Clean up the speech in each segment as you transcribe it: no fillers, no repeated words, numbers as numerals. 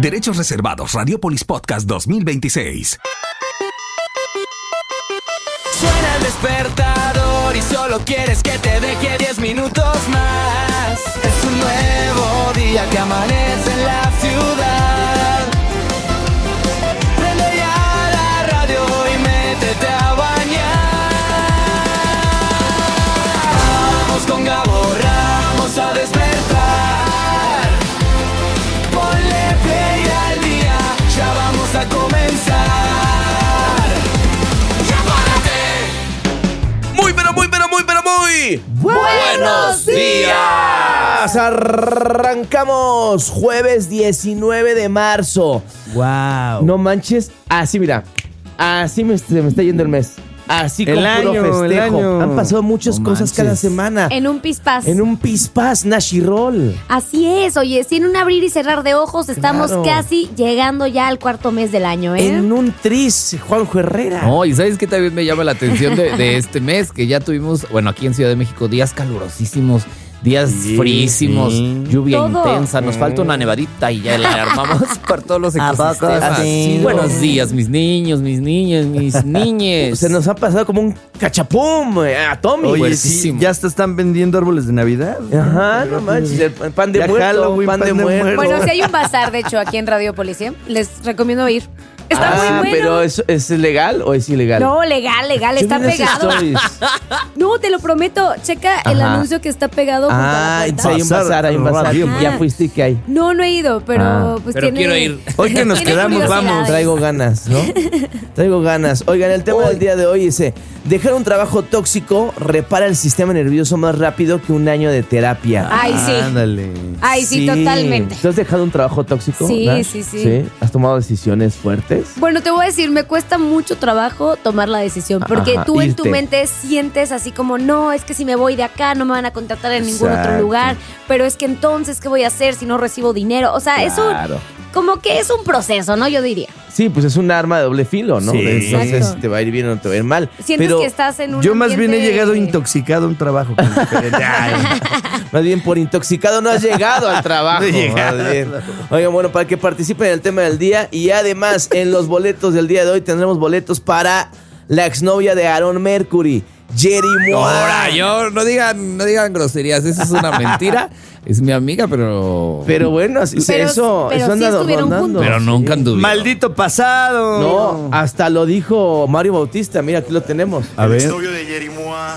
Derechos reservados. Radiopolis Podcast 2026. Suena el despertador y solo quieres que te deje 10 minutos más. Es un nuevo día que amanece en la ciudad. Prende ya la radio y métete a bañar. Vamos con Gabo Ramos a despertar. Ponle play al día, ya vamos a comenzar. Muy buenos días. Arrancamos jueves 19 de marzo. Wow. No manches. Así, mira. Así me está yendo el mes. Así con puro festejo. Han pasado muchas cosas cada semana. En un pispás. En un pispás, Nashi Roll. Así es, oye, sin un abrir y cerrar de ojos, estamos casi llegando ya al cuarto mes del año, ¿eh? En un tris, Juanjo Herrera. No, y ¿sabes qué también me llama la atención de este mes? Que ya tuvimos, bueno, aquí en Ciudad de México, días calurosísimos, días frísimos, lluvia intensa. Nos falta una nevadita y ya la armamos para todos los ecosistemas. Buenos días, mis niños, mis niñas, mis niñes. Se nos ha pasado como un cachapum atómico. Oye, sí, ya están vendiendo árboles de Navidad. Ajá, no manches, el pan de ya muerto, Halloween, pan de muerto. Bueno, si hay un bazar, de hecho, aquí en Radiopolis, les recomiendo ir. Está muy bueno. Pero ¿es legal o es ilegal? No, legal, está pegado. No, te lo prometo. Checa el anuncio que está pegado junto a la puerta. Hay un bazar. Ya fuiste, ¿qué hay? No he ido, pero pues pero tiene... quiero ir. Hoy que nos quedamos, vamos. Traigo ganas, ¿no? Traigo ganas. Oigan, el tema del día de hoy dice: dejar un trabajo tóxico repara el sistema nervioso más rápido que un año de terapia. Ay, sí. Ándale. Ay, sí, totalmente. ¿Tú has dejado un trabajo tóxico? Sí, Nash? sí. ¿Has tomado decisiones fuertes? Bueno, te voy a decir, me cuesta mucho trabajo tomar la decisión, porque tú en tu mente sientes así como, no, es que si me voy de acá no me van a contratar en ningún otro lugar, pero es que entonces, ¿qué voy a hacer si no recibo dinero? O sea, eso como que es un proceso, ¿no? Yo diría. Sí, pues es un arma de doble filo, ¿no? Sí. Entonces te va a ir bien o no te va a ir mal. Sientes que estás en un Yo más bien he ambiente... llegado intoxicado a un trabajo. Más bien por intoxicado no has llegado al trabajo. No he llegado. Más bien. Oigan, bueno, para que participen en el tema del día y además en los boletos del día de hoy tendremos boletos para la exnovia de Aaron Mercury, Jerry Moa. Ahora, no digan groserías, eso es una mentira. Es mi amiga, pero bueno, eso sí anda estuvieron rondando. juntos. pero nunca anduvieron. Maldito pasado. No, hasta lo dijo Mario Bautista. Mira, aquí lo tenemos. A ver. Exnovio de Jerry Moa.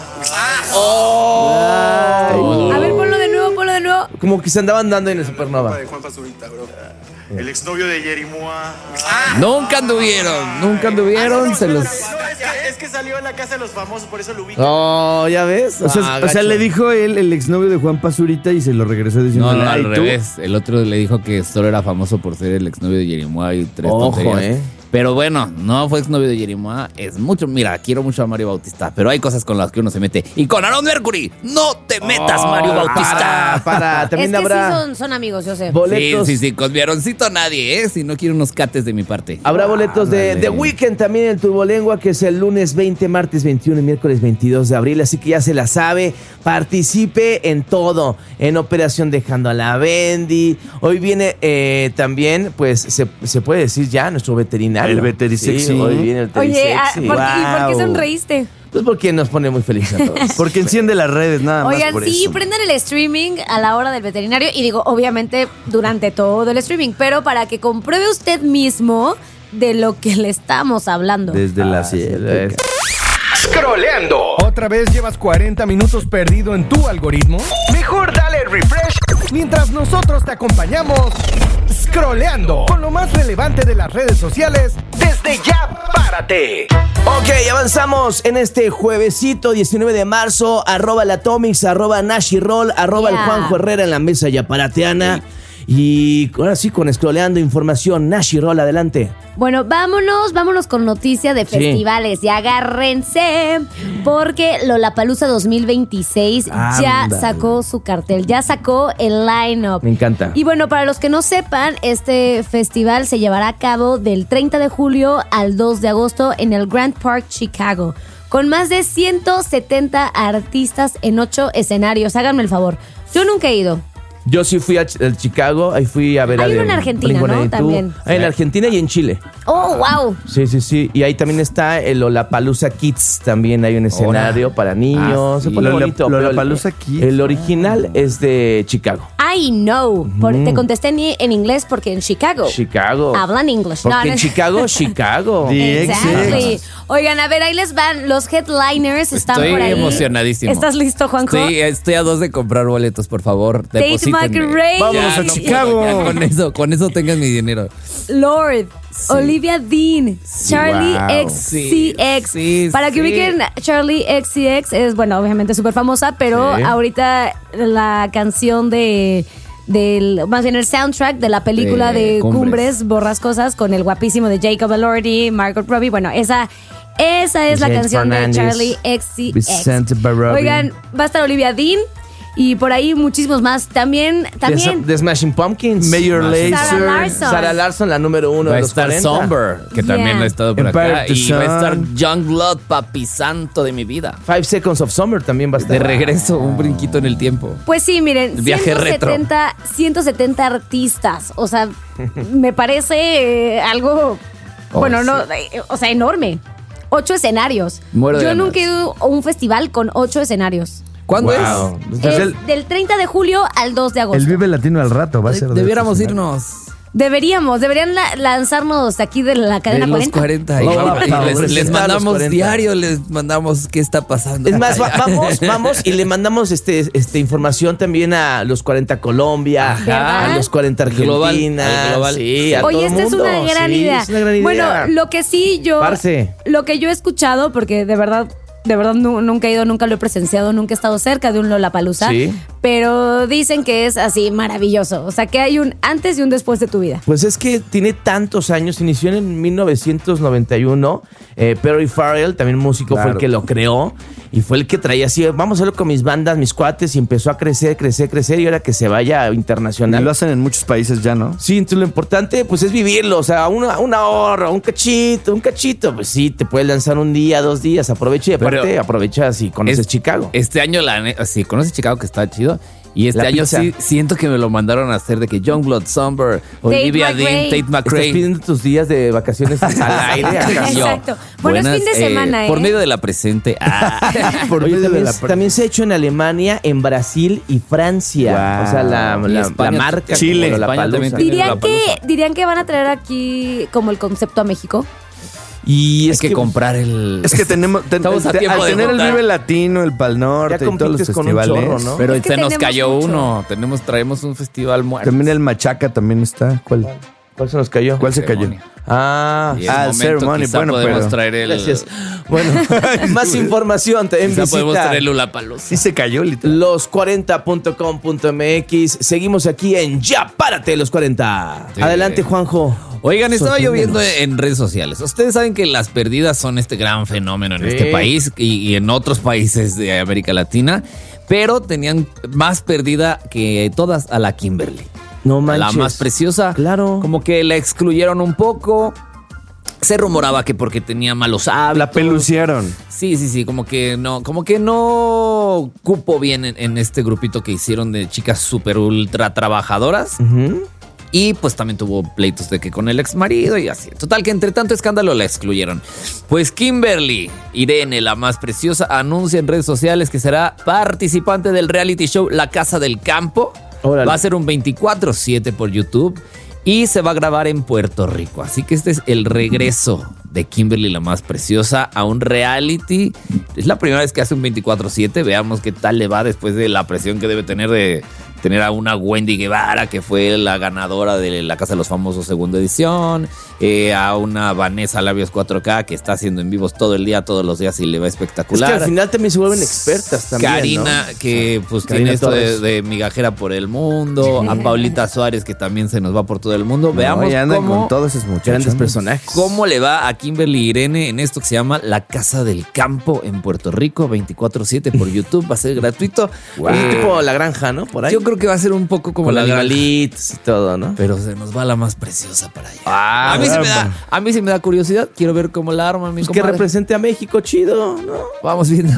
A ver, ponlo de nuevo. Como que se andaban dando en el Supernova. De Juan Pazurita, bro. El exnovio de Jerry Moa. Nunca anduvieron, se los... Es que salió en la casa de los famosos, por eso lo ubico. Oh, ¿ya ves? O sea, le dijo él, el exnovio de Juan Pazurita, y se lo regresó diciendo. No, al revés. El otro le dijo que solo era famoso por ser el exnovio de Jerry Moa y 3 tonterías. Pero bueno, no fue exnovio de Jerry Moa, es mucho. Mira, quiero mucho a Mario Bautista, pero hay cosas con las que uno se mete. Y con Aaron Mercury, no te metas, Mario Bautista. También es que habrá sí son amigos, yo sé. boletos. Sí, con mi Aaroncito nadie, si no quiero unos cates de mi parte. Habrá boletos de The Weeknd también en Turbolengua, que es el lunes 20, martes 21 y miércoles 22 de abril. Así que ya se la sabe. Participe en todo. En Operación Dejando a la Bendy. Hoy viene también, pues, se puede decir ya, nuestro veterinario. El veterisexy. Sí, hoy viene el veterisexy. Oye, ¿por qué sonreíste? Pues porque nos pone muy felices a todos. Porque enciende las redes, nada más. Oigan, por sí, eso. prendan el streaming a la hora del veterinario. Y digo, obviamente, durante todo el streaming. Pero para que compruebe usted mismo de lo que le estamos hablando. Desde las 7. Scrolleando. ¿Otra vez llevas 40 minutos perdido en tu algoritmo? Mejor dale refresh. Mientras nosotros te acompañamos scrolleando con lo más relevante de las redes sociales. Desde ya, párate. Ok, avanzamos en este juevesito 19 de marzo. @latomics, @Nashiroll, el Juanjo Herrera en la mesa yaparateana. Y ahora sí, con scrolleando información. Nashiroll, adelante. Bueno, vámonos con noticia de festivales. Y agárrense, porque Lollapalooza 2026 ya sacó su cartel, ya sacó el line-up. Me encanta. Y bueno, para los que no sepan, este festival se llevará a cabo del 30 de julio al 2 de agosto en el Grand Park, Chicago, con más de 170 artistas en 8 escenarios. Háganme el favor. Yo nunca he ido. Yo sí fui a Chicago, ahí fui a ver Hay a uno en Argentina, ¿no? También. En Argentina y en Chile. ¡Oh, wow! Sí. Y ahí también está el Lollapalooza Kids, también hay un escenario para niños. Sí. Se pone bonito. Lollapalooza Kids. El original es de Chicago. I know. Te contesté en inglés porque en Chicago hablan English. Porque en Chicago. Exactly. Oigan, a ver, ahí les van. Los headliners están por ahí. Estoy emocionadísimo. ¿Estás listo, Juanjo? Sí, estoy a 2 de comprar boletos, por favor. Tate McRae. Vámonos a Chicago. Con eso tengan mi dinero. Lorde, Olivia Dean, Charlie Wow. XCX. Sí, Para que ubiquen, Charlie XCX es, bueno, obviamente súper famosa, pero ahorita la canción más bien el soundtrack de la película de Cumbres Borrascosas con el guapísimo de Jacob Elordi, Margot Robbie. Bueno, esa es la canción Fernández, de Charlie XCX. Vicente Barrobi. Oigan, va a estar Olivia Dean y por ahí muchísimos más. También The Smashing Pumpkins. Mayor Sarah Lazer. Larson. Sarah Larson, la número 1 Va de a los estar 40. Somber, que también ha estado por Empire acá. to Y va a estar Sun. Youngblood, papi santo de mi vida. 5 Seconds of Summer también va a estar. De regreso, un brinquito en el tiempo. Pues sí, miren, El viaje 170 artistas. O sea, me parece algo, enorme. 8 escenarios. Muero de Yo ganas. nunca he ido a un festival con 8 escenarios. ¿Cuándo Wow. es? Es del 30 de julio al 2 de agosto. El Vive Latino al rato va a ser. de Debiéramos estos irnos. Deberían lanzarnos aquí de la cadena De los 40. 40. Y Lollapalooza. les Está a los mandamos 40. diario, les mandamos qué está pasando. Es más, vamos y le mandamos información también a los 40 Colombia, Ajá. a los 40 Argentina. Al global. Sí, a Oye, todo esta es mundo. una gran Sí, idea. es una gran idea. Bueno, lo que sí Parce. lo que yo he escuchado, porque de verdad nunca he ido, nunca lo he presenciado, nunca he estado cerca de un Lollapalooza, Sí. pero dicen que es así maravilloso, o sea que hay un antes y un después de tu vida. Pues es que tiene tantos años, inició en 1991. Perry Farrell, también músico, fue el que lo creó y fue el que traía así, vamos a hacerlo con mis bandas, mis cuates, y empezó a crecer y ahora que se vaya internacional. Y lo hacen en muchos países ya, ¿no? Sí, entonces lo importante pues es vivirlo, o sea, una hora, un cachito, pues sí, te puedes lanzar un día, 2 días, aprovecha y aparte aprovechas y conoces Chicago. Este año, sí, conoces Chicago, que está chido. Y este La año pizza. sí siento que me lo mandaron a hacer de que Youngblood, Somber, Olivia Dean, Tate Estás McRae. pidiendo tus días de vacaciones al aire. ¿Acaso? Exacto. Bueno, es fin de semana, Por medio de la presente. Por Oye, medio de también se ha hecho en Alemania, en Brasil y Francia. Wow. O sea, la España, marca. Chile. como España también Lollapalooza. tiene- ¿Dirían que van a traer aquí como el concepto a México? Y Hay es que comprar el... Es que tenemos. Estamos a tiempo al de tener el juntar. Vive Latino, el Pal Norte Ya y todos los compites con un festivales. chorro, ¿no? Pero Es que se nos tenemos cayó mucho. uno. Traemos un festival muerto. También el Machaca también está. ¿Cuál se nos cayó? se cayó? Ah, Y es el momento, Ceremony. quizá Bueno, podemos pero- traer el... gracias. Bueno, más información también Quizá podemos visita traer el Lollapalooza. Sí se cayó, literal. los40.com.mx. Seguimos aquí en Ya Párate los 40. Sí. Adelante, Juanjo. Oigan, estaba Sorpréndenos. lloviendo en redes sociales. Ustedes saben que las perdidas son este gran fenómeno en Sí. este país y en otros países de América Latina, pero tenían más perdida que todas a la Kimberly. No La manches. más preciosa. Claro. Como que la excluyeron un poco. Se rumoraba que porque tenía malos hábitos. La peluciaron. Sí, como que no cupo bien en este grupito que hicieron de chicas súper ultra trabajadoras. Ujú. Y pues también tuvo pleitos de que con el ex marido y así. Total que entre tanto escándalo la excluyeron. Pues Kimberly Irene, la más preciosa, anuncia en redes sociales que será participante del reality show La Casa del Campo. Órale. Va a ser un 24/7 por YouTube y se va a grabar en Puerto Rico. Así que este es el regreso de Kimberly, la más preciosa, a un reality. Es la primera vez que hace un 24/7. Veamos qué tal le va después de la presión que debe tener de tener a una Wendy Guevara, que fue la ganadora de La Casa de los Famosos segunda edición, a una Vanessa Labios 4K, que está haciendo en vivos todo el día, todos los días y le va Es espectacular. que al final también se vuelven expertas también, Karina, ¿no? que pues Karina tiene esto Torres. de migajera por el mundo. A Paulita Suárez, que también se nos va por todo el mundo. Veamos ya andan cómo, con todos esos muchachos. Grandes personajes. cómo le va a Kimberly Irene en esto que se llama La Casa del Campo en Puerto Rico, 24/7 por YouTube. Va a ser gratuito. Es tipo La Granja, ¿no? Por ahí. Yo creo que va a ser un poco como Con la granja. animalitos y todo, ¿no? Pero se nos va la más preciosa para allá. Ah, a mí sí me da curiosidad. Quiero ver cómo la arman, mi pues que comadre. represente a México, chido, ¿no? Vamos viendo.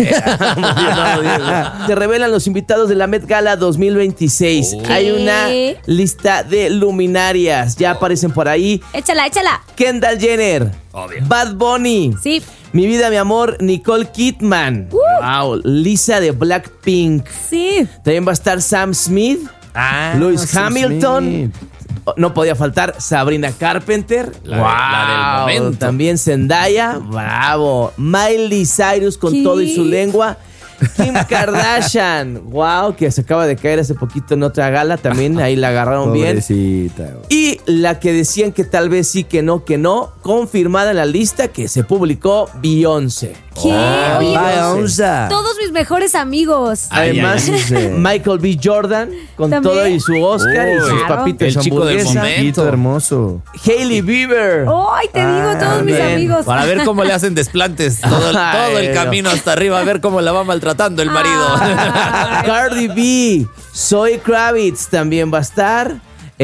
Se revelan los invitados de la Met Gala 2026. Oh. Hay una lista de luminarias. Ya aparecen por ahí. Échala. Kendall Jenner. Obvio. Bad Bunny. Sí. Mi vida, mi amor, Nicole Kidman. Wow. Lisa de Blackpink. Sí. También va a estar Sam Smith. Lewis Sam Hamilton. Smith. No podía faltar Sabrina Carpenter. La del momento. También Zendaya. Bravo. Miley Cyrus con ¿Qué? todo y su lengua. Kim Kardashian. Wow, que se acaba de caer hace poquito en otra gala. También ahí la agarraron bien. Pobrecita. Y la que decían que tal vez sí, que no, confirmada en la lista que se publicó, Beyoncé. ¿Qué? Oye, Beyoncé. todos mis mejores amigos. Además, Michael B. Jordan con También. todo y su Oscar y Uy, sus claro. papitas El chico del hamburguesa. momento. Chiquito hermoso. Hailey Bieber. Ay, te digo, todos mis bien. amigos. Para ver cómo le hacen desplantes todo el Ay, camino hasta arriba, a ver cómo la va maltratando el marido. Cardi B. Zoe Kravitz también va a estar.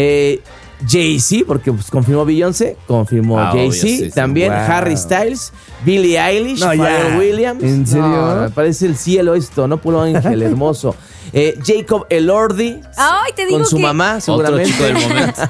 Jay-Z, porque pues, confirmó Beyoncé, confirmó Obvio, Jay-Z. sí. También Wow. Harry Styles, Billie Eilish, No, ya. Pharrell Williams. ¿En serio? No, me parece el cielo esto, ¿no? Puro ángel hermoso. Jacob Elordi. Ay, te digo con su que- mamá, Otro seguramente. chico del momento.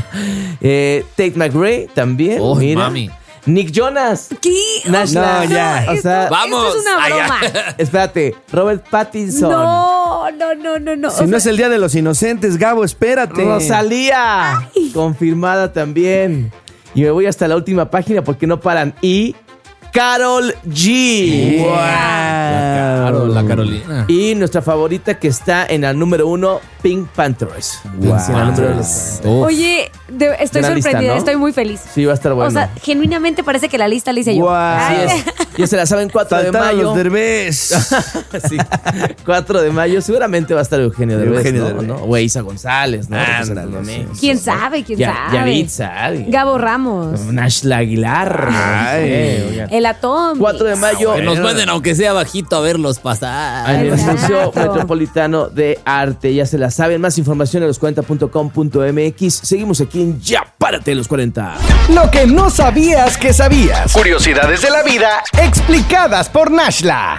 Tate McRae también. Oh, mira. mami. Nick Jonas. ¿Qué? Nashla. No, ya. O sea, Vamos. Esto es una Ay, ya. broma. espérate, Robert Pattinson. No. O Si sea, no es el Día de los Inocentes, Gabo, espérate. Rosalía. Confirmada también. Y me voy hasta la última página porque no paran. Y Karol G. Wow. La Carolina. Y nuestra favorita que está en el número 1, Pink Panthers. Wow. Sí, en el número 1. Uf. oye, estoy Gran sorprendida, lista, ¿no? estoy muy feliz. Sí, va a estar bueno. O sea, genuinamente parece que la lista la hice yo. Guau. así Ay, es. Ya se la saben, 4 de Faltaron mayo. los Derbez. Sí, 4 de mayo. Seguramente va a estar Eugenio Derbez, Eugenio ¿no? Derbez. ¿no? O Isa González, ¿no? Ándale, Representando a sí. ¿Quién sabe? ¿Quién sabe? Yaritza. Gabo Ramos. Nashla Aguilar. Ay. Oigan. El Atom. 4 de mayo. Que nos manden, aunque sea bajito, a verlos pasar. En el Exacto. Museo Metropolitano de Arte. Ya se la saben. Más información en los40.com.mx. Seguimos aquí en Ya Párate los 40. Lo que no sabías que sabías. Curiosidades de la vida explicadas por Nashla.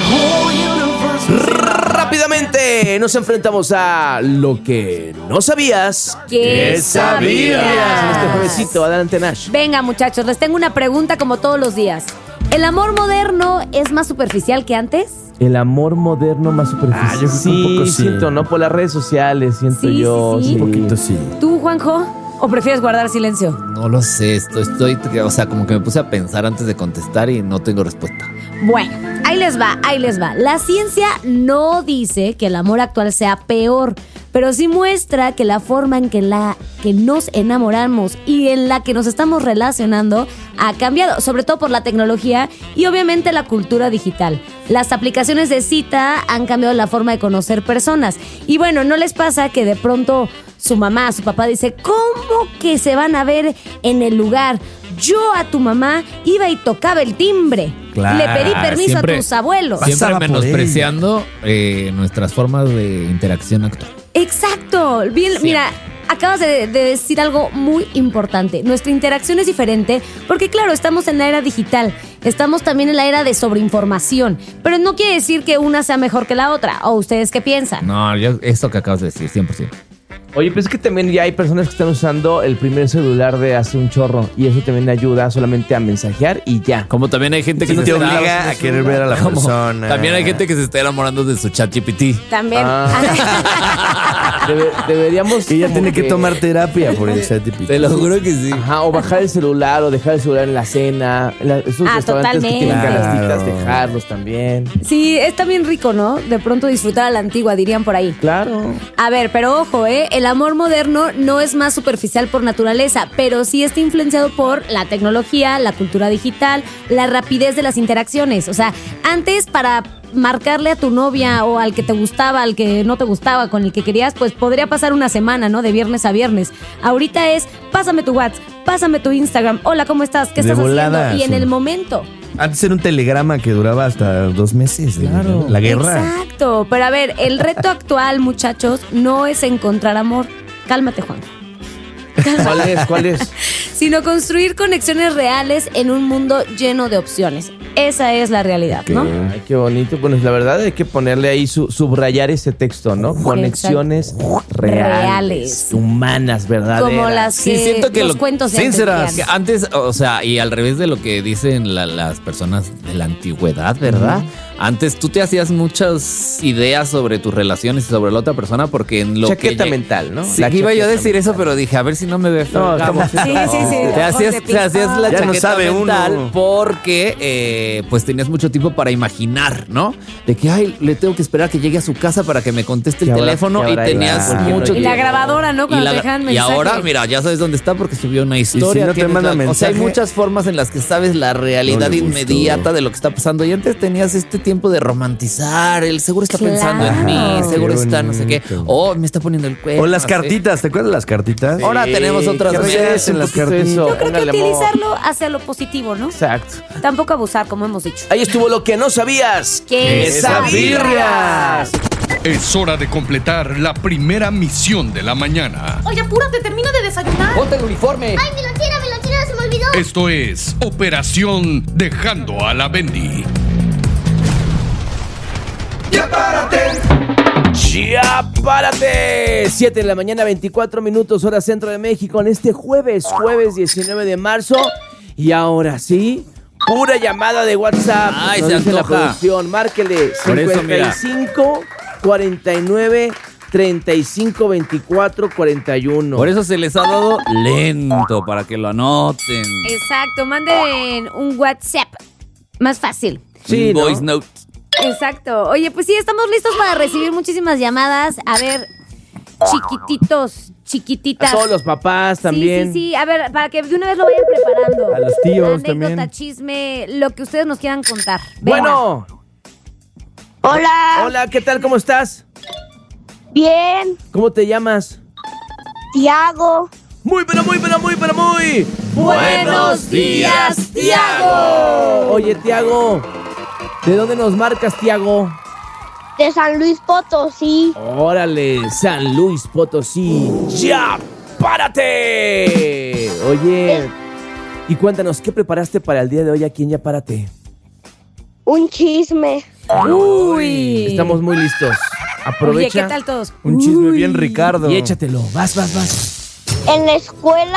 Rápidamente nos enfrentamos a lo que no sabías. ¿Qué sabías? En este juevesito. Adelante, Nash. Venga, muchachos, les tengo una pregunta como todos los días. ¿El amor moderno es más superficial que antes? El amor moderno más superficial. Ah, yo creo que un poco sí. Siento, ¿no? Por las redes sociales, siento Sí, yo. sí, sí. Un poquito sí. ¿Tú, Juanjo? ¿O prefieres guardar silencio? No lo sé, estoy, o sea, como que me puse a pensar antes de contestar y no tengo respuesta. Bueno, ahí les va. La ciencia no dice que el amor actual sea peor, pero sí muestra que la forma en que nos enamoramos y en la que nos estamos relacionando ha cambiado, sobre todo por la tecnología y obviamente la cultura digital. Las aplicaciones de cita han cambiado la forma de conocer personas. Y bueno, ¿no les pasa que de pronto su mamá, su papá dice, ¿cómo que se van a ver en el lugar? Yo a tu mamá iba y tocaba el timbre. Claro, Le pedí permiso siempre- a tus abuelos. Pasaba Siempre por menospreciando nuestras formas de interacción actual. Exacto. Bien, Siempre. mira, acabas de decir algo muy importante. Nuestra interacción es diferente porque, claro, estamos en la era digital. Estamos también en la era de sobreinformación. Pero no quiere decir que una sea mejor que la otra. ¿O ustedes qué piensan? No, yo, eso que acabas de decir, 100%. Oye, pues es que también ya hay personas que están usando el primer celular de hace un chorro. Y eso también ayuda solamente a mensajear y ya. Como también hay gente que Sí, se te está- obliga a querer ver a la como- persona. También hay gente que se está enamorando de su chat GPT. También. Deberíamos. Que ya como tiene que tomar terapia por el ChatGPT. Te lo juro que sí. Ajá, o bajar el celular o dejar el celular en la cena. Esos restaurantes totalmente. que tienen canasticas, Claro. dejarlos también. Sí, está bien rico, ¿no? De pronto disfrutar a la antigua, dirían por ahí. Claro. A ver, pero ojo, el amor moderno no es más superficial por naturaleza, pero sí está influenciado por la tecnología, la cultura digital, la rapidez de las interacciones. O sea, antes para marcarle a tu novia o al que te gustaba, al que no te gustaba, con el que querías, pues podría pasar una semana, ¿no? De viernes a viernes. Ahorita es, pásame tu WhatsApp, pásame tu Instagram, hola, ¿cómo estás? ¿Qué De estás volada, haciendo? Y en sí. el momento. Antes era un telegrama que duraba hasta 2 meses. Claro. La guerra. Exacto. Pero a ver, el reto actual, muchachos, no es encontrar amor. Cálmate, Juan. ¿Cuál es? Sino construir conexiones reales en un mundo lleno de opciones. Esa es la realidad, ¿no? Ay, qué bonito. Bueno, la verdad hay que ponerle ahí, subrayar ese texto, ¿no? Conexiones reales, humanas, verdaderas. Como las que siento que los cuentos de sinceras. antes. Que antes, o sea, y al revés de lo que dicen las personas de la antigüedad, ¿verdad? Antes tú te hacías muchas ideas sobre tus relaciones y sobre la otra persona porque en lo chaqueta que... mental, ¿no? Sí, La iba yo a chaqueta decir eso, mental. pero dije, a ver si no me ve feo. No, Gabo. Sí. Te hacías la Ya no chaqueta sabe mental uno. porque pues tenías mucho tiempo para imaginar, ¿no? De que, ay, le tengo que esperar que llegue a su casa para que me conteste el ¿Qué habrá- teléfono qué y habrá tenías ido? mucho Y la grabadora, ¿no? Cuando te dejan y mensaje. ahora, mira, ya sabes dónde está porque subió una historia. no te tienes manda o sea, hay mensaje, muchas formas en las que sabes la realidad no le inmediata gustó. de lo que está pasando. Y antes tenías este tiempo de romantizar. El seguro está pensando en mí, Claro. seguro Qué está no sé qué. bonito. Oh, me está poniendo el cuerno. O las sí. cartitas, ¿te acuerdas de las cartitas? Ahora tenemos otras ¿qué veces ves en las cartitas? Yo creo que Póngale amor. utilizarlo hacia lo positivo, ¿no? Exacto. Tampoco abusar, como hemos dicho. Ahí estuvo lo que no sabías. ¿Qué sabías? Es hora de completar la primera misión de la mañana. Oye, apúrate, termina de desayunar. Ponte el uniforme. ¡Ay, mi lonchera, se me olvidó! Esto es Operación Dejando a la Bendy. ¡Ya párate! 7 de la mañana, 24 minutos, hora centro de México, en este jueves 19 de marzo. Y ahora sí, pura llamada de WhatsApp. Ay, Nos se dice la antoja. producción. Márquele Por eso, mira. 55 49 35 24 41. Por eso se les ha dado lento para que lo anoten. Exacto, manden un WhatsApp. Más fácil. Sí, Un ¿no? voice note. Exacto. Oye, pues sí, estamos listos para recibir muchísimas llamadas. A ver, chiquititos, chiquititas. A todos los papás también. Sí. A ver, para que de una vez lo vayan preparando. A los tíos Anécdota, también. chisme, lo que ustedes nos quieran contar. Venga. Bueno. Hola. Hola, ¿qué tal? ¿Cómo estás? Bien. ¿Cómo te llamas? Tiago. Muy. Buenos días, Tiago. Oye, Tiago, ¿de dónde nos marcas, Tiago? De San Luis Potosí. Órale, San Luis Potosí. ¡Ya párate! Oye, y cuéntanos, ¿qué preparaste para el día de hoy aquí en Ya párate? Un chisme. Uy. Estamos muy listos. Aprovecha. Oye, ¿qué tal todos? Un chisme bien Ricardo. Y échatelo. Vas. En la escuela,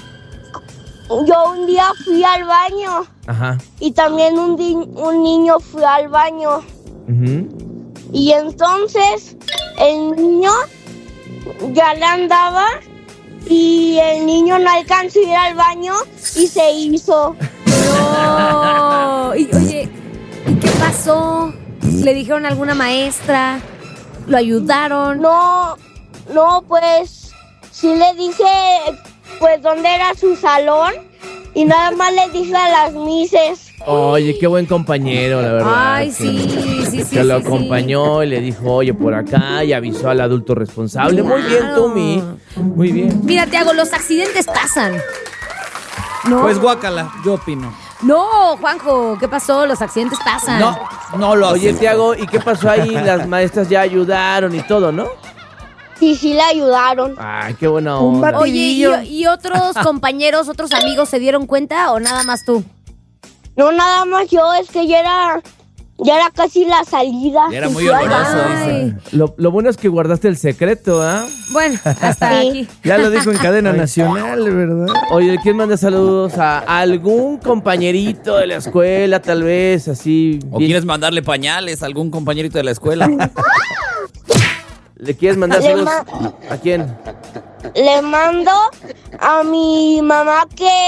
yo un día fui al baño. Ajá. Y también un niño fue al baño. Ujú. Y entonces el niño ya le andaba y el niño no alcanzó a ir al baño y se hizo. No. Y, oye, ¿y qué pasó? ¿Le dijeron a alguna maestra? ¿Lo ayudaron? No, pues sí le dije pues dónde era su salón y nada más le dije a las mises. Oye, qué buen compañero, la verdad. Ay, sí. Que lo acompañó y le dijo, oye, por acá, y avisó al adulto responsable. Muy bien, Claro. Tumi. Muy bien. Mira, Tiago, los accidentes pasan. No. Pues guácala, yo opino. No, Juanjo, ¿qué pasó? Los accidentes pasan. No lo Oye, acepto. Tiago, ¿y qué pasó ahí? Las maestras ya ayudaron y todo, ¿no? Y sí le ayudaron. Ay, qué buena Un onda. bate- Oye, ¿y otros compañeros, otros amigos se dieron cuenta o nada más tú? No nada más yo, es que ya era casi la salida. Ya era muy Y fui al oloroso, baño. dice. Lo bueno es que guardaste el secreto, ¿ah? Bueno, hasta Sí. aquí. Ya lo dijo en cadena nacional, ¿verdad? Oye, ¿quién manda saludos a algún compañerito de la escuela, tal vez, así? ¿O bien- quieres mandarle pañales a algún compañerito de la escuela? ¿Le quieres mandar Le saludos? ¿A quién? Le mando a mi mamá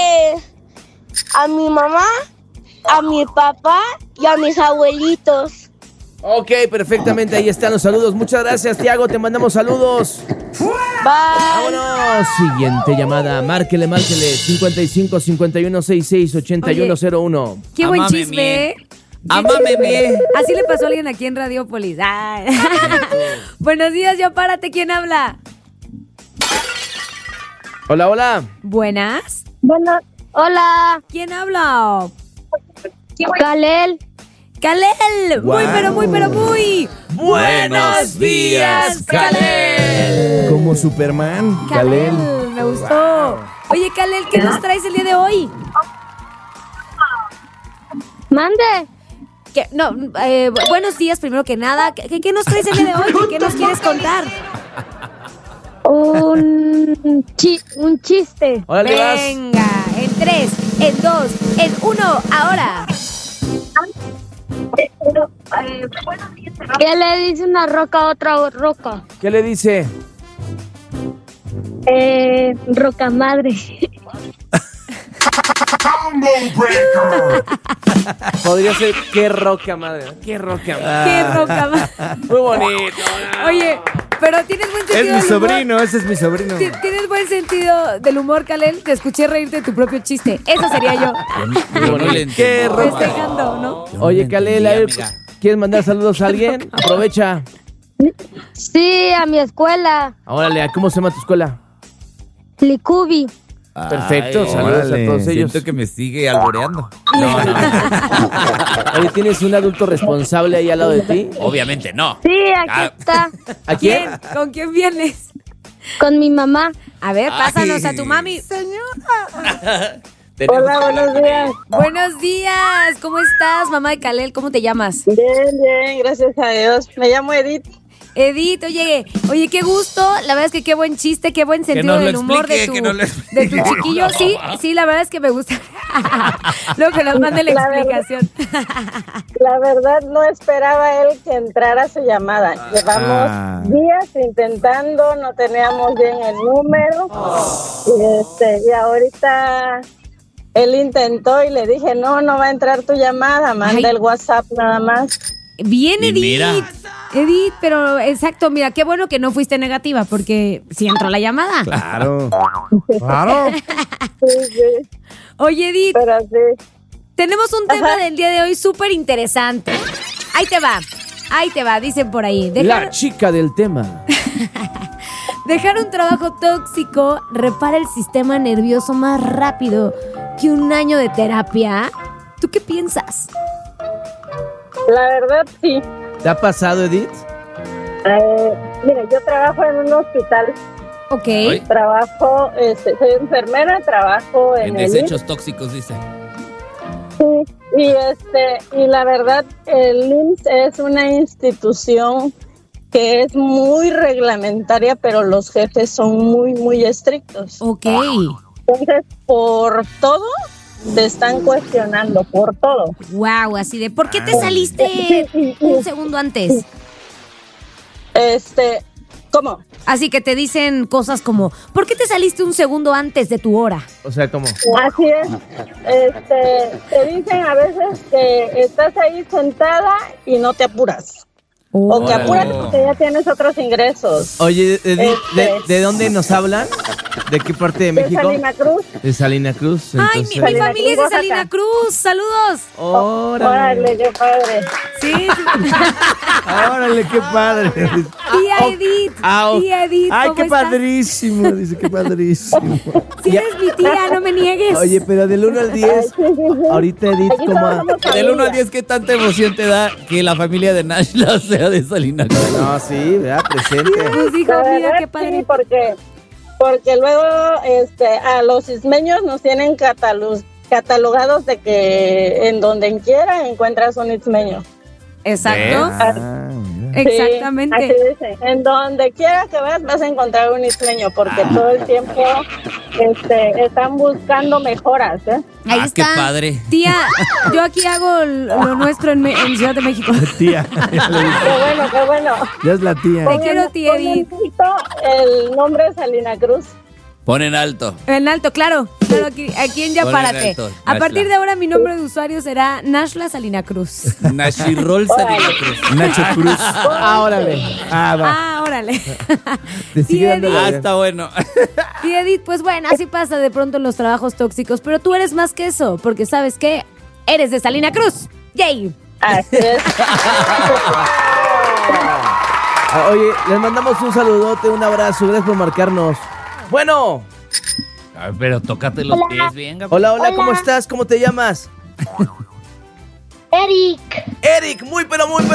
a mi papá y a mis abuelitos. Ok, perfectamente, ahí están los saludos. Muchas gracias, Tiago, te mandamos saludos. Bye. Vámonos. Siguiente llamada, márquele. 55 51 66 8101. Qué buen Amámeme. chisme, ¿eh? Amámeme. Así le pasó a alguien aquí en Radiopolis. Ay. Buenos días, ya párate. ¿Quién habla? Hola. Buenas. Bueno, hola, ¿Quién habla? Kalel. Kalel, Wow. muy buenos días, Kalel. Como Superman. Kalel, me gustó. Oye, Kalel, ¿qué nos traes el día de hoy? Mande. No, buenos días primero que nada. ¿Qué nos traes el día de hoy? ¿Qué nos quieres contar? Un chiste. Órale, vas. Venga, en 3, en 2, en 1, ahora. ¿Qué le dice una roca a otra roca? ¿Qué le dice? Roca madre. Podría ser qué roca madre. Qué roca madre. Qué roca madre. Muy bonito. Oye, pero tienes buen sentido Es mi del humor. sobrino, ese es mi sobrino. Tienes buen sentido del humor, Kalel. Te escuché reírte de tu propio chiste. Eso sería yo. Yo no le entiendo. Qué roca. Festejando, ¿no? Yo no Oye, le Kalel, entendí, a ver, amiga. ¿quieres mandar saludos a alguien? Aprovecha. Sí, a mi escuela. Órale, ¿cómo se llama tu escuela? Licubi. Perfecto, Ay, saludos órale. a todos ellos. Siento que me sigue alboreando. Oye, ¿tienes un adulto responsable ahí al lado de ti? Obviamente no. Sí, aquí está. ¿A quién? ¿Con quién vienes? Con mi mamá. A ver, pásanos Ay. a tu mami. Hola, buenos días. Buenos días. ¿Cómo estás, mamá de Kalel? ¿Cómo te llamas? Bien, gracias a Dios. Me llamo Edith. Edith, oye, qué gusto. La verdad es que qué buen chiste, qué buen sentido nos lo del humor de explique, tu, que nos lo de explique. tu chiquillo. Sí, la verdad es que me gusta. Luego que nos mande la explicación. La verdad no esperaba él que entrara su llamada. Llevamos días intentando, no teníamos bien el número. Y ahorita él intentó y le dije, no va a entrar tu llamada, manda el WhatsApp nada más. Bien, Y Edith. mira. Edith, pero exacto, mira, qué bueno que no fuiste negativa, porque sí entró la llamada. Claro. Claro. Sí, Oye, Edith, pero sí. tenemos un tema del día de hoy súper interesante. Ahí te va, dicen por ahí. La chica del tema. Dejar un trabajo tóxico repara el sistema nervioso más rápido que un año de terapia. ¿Tú qué piensas? La verdad sí. ¿Te ha pasado, Edith? Mira, yo trabajo en un hospital. Ok. Trabajo, soy enfermera, trabajo En el desechos tóxicos, dice. Sí, y la verdad, el IMSS es una institución que es muy reglamentaria, pero los jefes son muy, muy estrictos. Ok. Entonces, por todo, te están cuestionando, por todo. Wow, así de, ¿por qué te saliste un segundo antes? ¿Cómo? Así que te dicen cosas como, ¿por qué te saliste un segundo antes de tu hora? O sea, ¿cómo? Así es. Te dicen a veces que estás ahí sentada y no te apuras. O que apuras porque ya tienes otros ingresos. Oye, Edith, ¿de dónde nos hablan? ¿De qué parte de México? De Salina Cruz. De Salina Cruz. Ay, Entonces... mi familia es de Salina Cruz. Saludos. Órale, qué padre. Sí. Órale, qué padre. Tía Edith. Tía Edith, Ay, ¿cómo qué estás? padrísimo. Dice, qué padrísimo. Si eres mi tía, no me niegues. Oye, pero del 1 al 10, ahorita Edith, ¿cómo? Del 1 al 10, ¿qué tanta emoción te da que la familia de Nashla sea de Salina Cruz? No, sí, ¿verdad? Presente. Pues dijo, La mira verdad, qué padre. sí, porque luego a los ismeños nos tienen catalogados de que en donde quiera encuentras un ismeño. Exacto. Sí, Exactamente. así dice. En donde quiera que vas a encontrar un ismeño, porque todo el tiempo están buscando mejoras, ¿eh? Ahí está. Qué padre. Tía, yo aquí hago lo nuestro en Ciudad de México. Tía. Qué bueno. Ya es la tía. Te quiero, tía Pon en Edith. alto el nombre de Salina Cruz. Pon en alto. En alto, claro. Pero aquí en Ya Pon en Párate. alto, A Nashla. partir de ahora mi nombre de usuario será Nashla Salina Cruz. Nashirol Salina Cruz. Nacho Cruz. Órale. Va. Ah, órale. Te sigue dando la vida. Está bueno. Y Edith, pues bueno, así pasa de pronto en los trabajos tóxicos, pero tú eres más que eso, porque ¿sabes qué? Eres de Salina Cruz. ¡Yay! Así es. Oye, les mandamos un saludote, un abrazo, gracias por marcarnos. Bueno. Pero tócate los pies bien, Gabriel. Hola, ¿cómo estás? ¿Cómo te llamas? Eric. Eric, muy.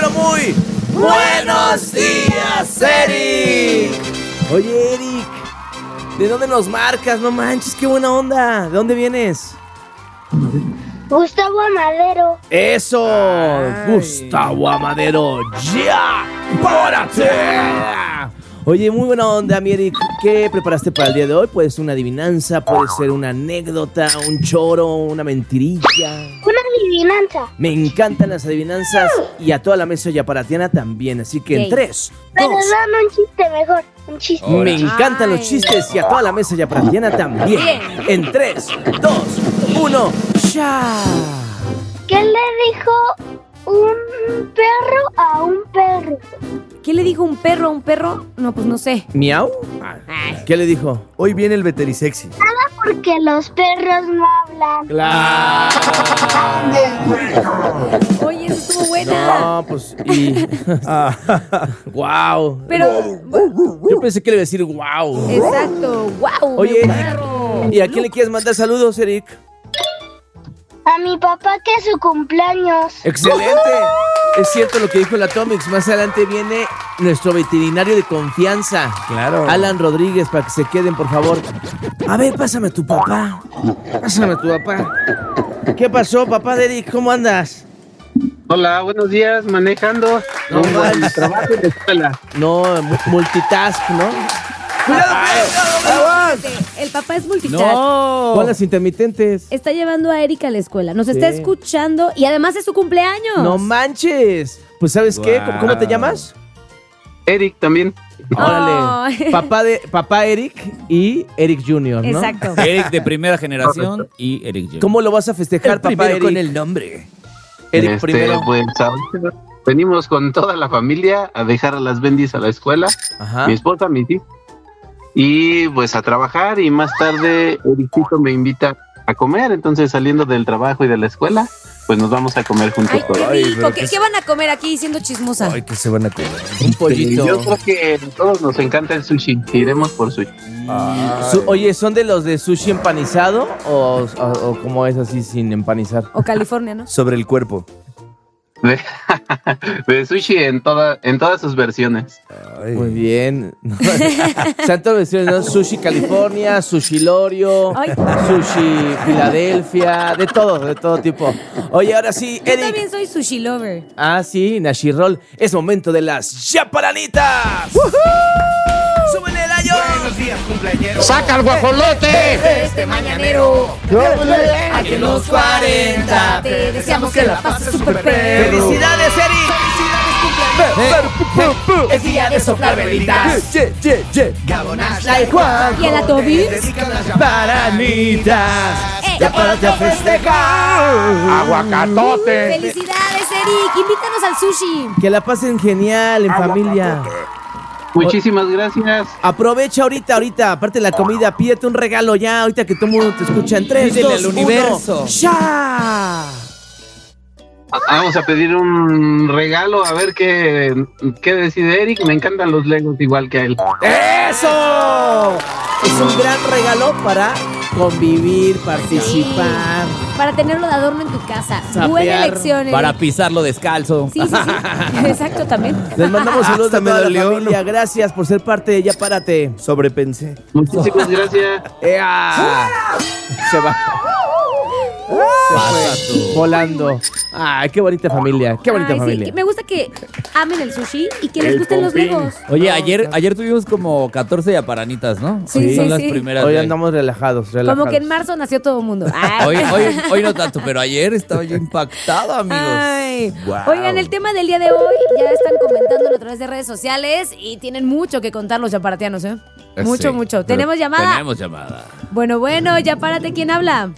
¡Buenos días, Eric! Oye, Eric, ¿de dónde nos marcas? No manches, qué buena onda. ¿De dónde vienes? Gustavo Amadero. ¡Eso! Ay. Gustavo Amadero, ¡ya! ¡Párate! Oye, muy buena onda, mi Eric. ¿Qué preparaste para el día de hoy? Puede ser una adivinanza, puede ser una anécdota, un choro, una mentirilla. Una adivinanza. Me encantan las adivinanzas y a toda la mesa yaparatiana también. Así que en 3, 2... Pero dame un chiste mejor, un chiste. Me encantan los chistes y a toda la mesa yaparatiana también. En 3, 2, 1, ¡ya! ¿Qué le dijo un perro a un perro? ¿Qué le dijo un perro a un perro? No, pues no sé. ¿Miau? ¿Qué le dijo? Hoy viene el Veterisexy. Nada, porque los perros no hablan. ¡Claro! Oye, eso estuvo buena. No, pues ¡Wow! Pero yo pensé que le iba a decir ¡wow! Exacto, ¡wow! Oye, Eric, ¿y a quién le quieres mandar saludos, Eric? A mi papá, que es su cumpleaños. ¡Excelente! Es cierto lo que dijo el Atomics. Más adelante viene nuestro veterinario de confianza. Claro. Alan Rodríguez, para que se queden, por favor. A ver, pásame a tu papá. Pásame a tu papá. ¿Qué pasó, papá de Eric? ¿Cómo andas? Hola, buenos días, manejando. No, trabajo en la escuela. No, multitask, ¿no? ¡Cuidado! El papá es multitask. No. Con las intermitentes. Está llevando a Eric a la escuela. Nos está escuchando y además es su cumpleaños. ¡No manches! Pues, ¿sabes qué? ¿Cómo te llamas? Eric también. Órale. Papá Eric y Eric Jr., ¿no? Exacto. Eric de primera generación y Eric Jr. ¿Cómo lo vas a festejar, papá Eric? Con el nombre. Eric primero. Pues venimos con toda la familia a dejar a las bendis a la escuela. Ajá. Mi esposa, mi tío. Y pues a trabajar, y más tarde Ericito me invita a comer. Entonces, saliendo del trabajo y de la escuela, pues nos vamos a comer juntos. ¡Ay, qué rico! ¿Qué van a comer aquí siendo chismosa? Ay, ¿qué se van a comer? Un pollito. Yo creo que a todos nos encanta el sushi. Iremos por sushi. Oye, ¿son de los de sushi empanizado o cómo es así sin empanizar? O California, ¿no? Sobre el cuerpo. De sushi en todas sus versiones. Ay. Muy bien. Sean todas versiones, ¿no? Sushi California, Sushi Lorio, Sushi Filadelfia, de todo tipo. Oye, ahora sí, Eric. Yo también soy sushi lover. Ah, sí, Nashi Roll. Es momento de las yaparanitas. ¡Súbele el ayo! Buenos días, cumpleañero. ¡Saca el guajolote! Este mañanero. Aquí en los 40 te deseamos que la pases súper perro. ¡Felicidades, Eric! ¡Felicidades, es día de soplar velitas. Gabonash, la Juan. ¿Y el Atomics? Dedican las yaparanitas. Ya párate a festejar. ¡Aguacatote! ¡Felicidades, Eric! Invítanos al sushi. Que la pasen genial en familia. Muchísimas gracias. Aprovecha ahorita, aparte de la comida, pídete un regalo ya, ahorita que todo el mundo te escucha en 3, Pídele 2, al universo. 1, ¡ya! Vamos a pedir un regalo, a ver qué decide Eric. Me encantan los Legos igual que a él. ¡Eso! Es un gran regalo para convivir, participar. Sí, para tenerlo de adorno en tu casa. Sapear. Buena elección, Eric. Para pisarlo descalzo. Sí. Exacto, también. Les mandamos saludos a Hasta me toda la dolió, familia. Gracias por ser parte de Ya Párate. Sobrepensé. Muchísimas gracias. ¡Ea! Se va. Se fue volando. Ay, qué bonita familia. Qué bonita Ay, familia. sí, me gusta que amen el sushi y que les gusten los Legos. Oye, ayer tuvimos como 14 yaparanitas, ¿no? Sí, Son sí, las sí. primeras. Hoy de- andamos relajados. Como que en marzo nació todo el mundo. Hoy no tanto, pero ayer estaba yo impactado, amigos. Ay. Wow. Oigan, el tema del día de hoy ya están comentándolo a través de redes sociales y tienen mucho que contar los yaparatianos, ¿eh? Mucho, Sí. mucho. ¿Tenemos llamada? Tenemos llamada. Bueno, ya párate. ¿Quién habla?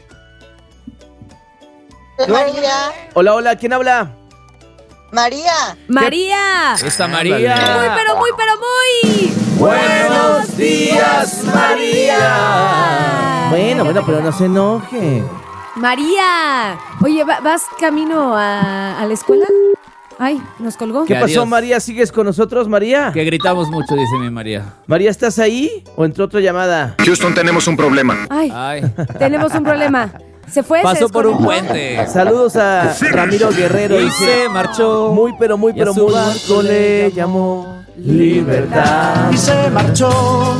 María. Hola, ¿quién habla? María. ¡María! Esa Muy, María. pero muy. ¡Buenos días, María! Bueno, pero no se enoje. María. Oye, ¿vas camino a la escuela? Ay, nos colgó. ¿Qué pasó, Adiós. María? ¿Sigues con nosotros, María? Que gritamos mucho, dice mi María. María, ¿estás ahí? ¿O entró otra llamada? Houston, tenemos un problema. Ay, Ay. tenemos un problema. Se fue. Pasó se por un desconectó. puente. Saludos a Ramiro Guerrero. Y Dice, se marchó. muy, pero muy, pero muy barco le llamó Libertad. Y se marchó.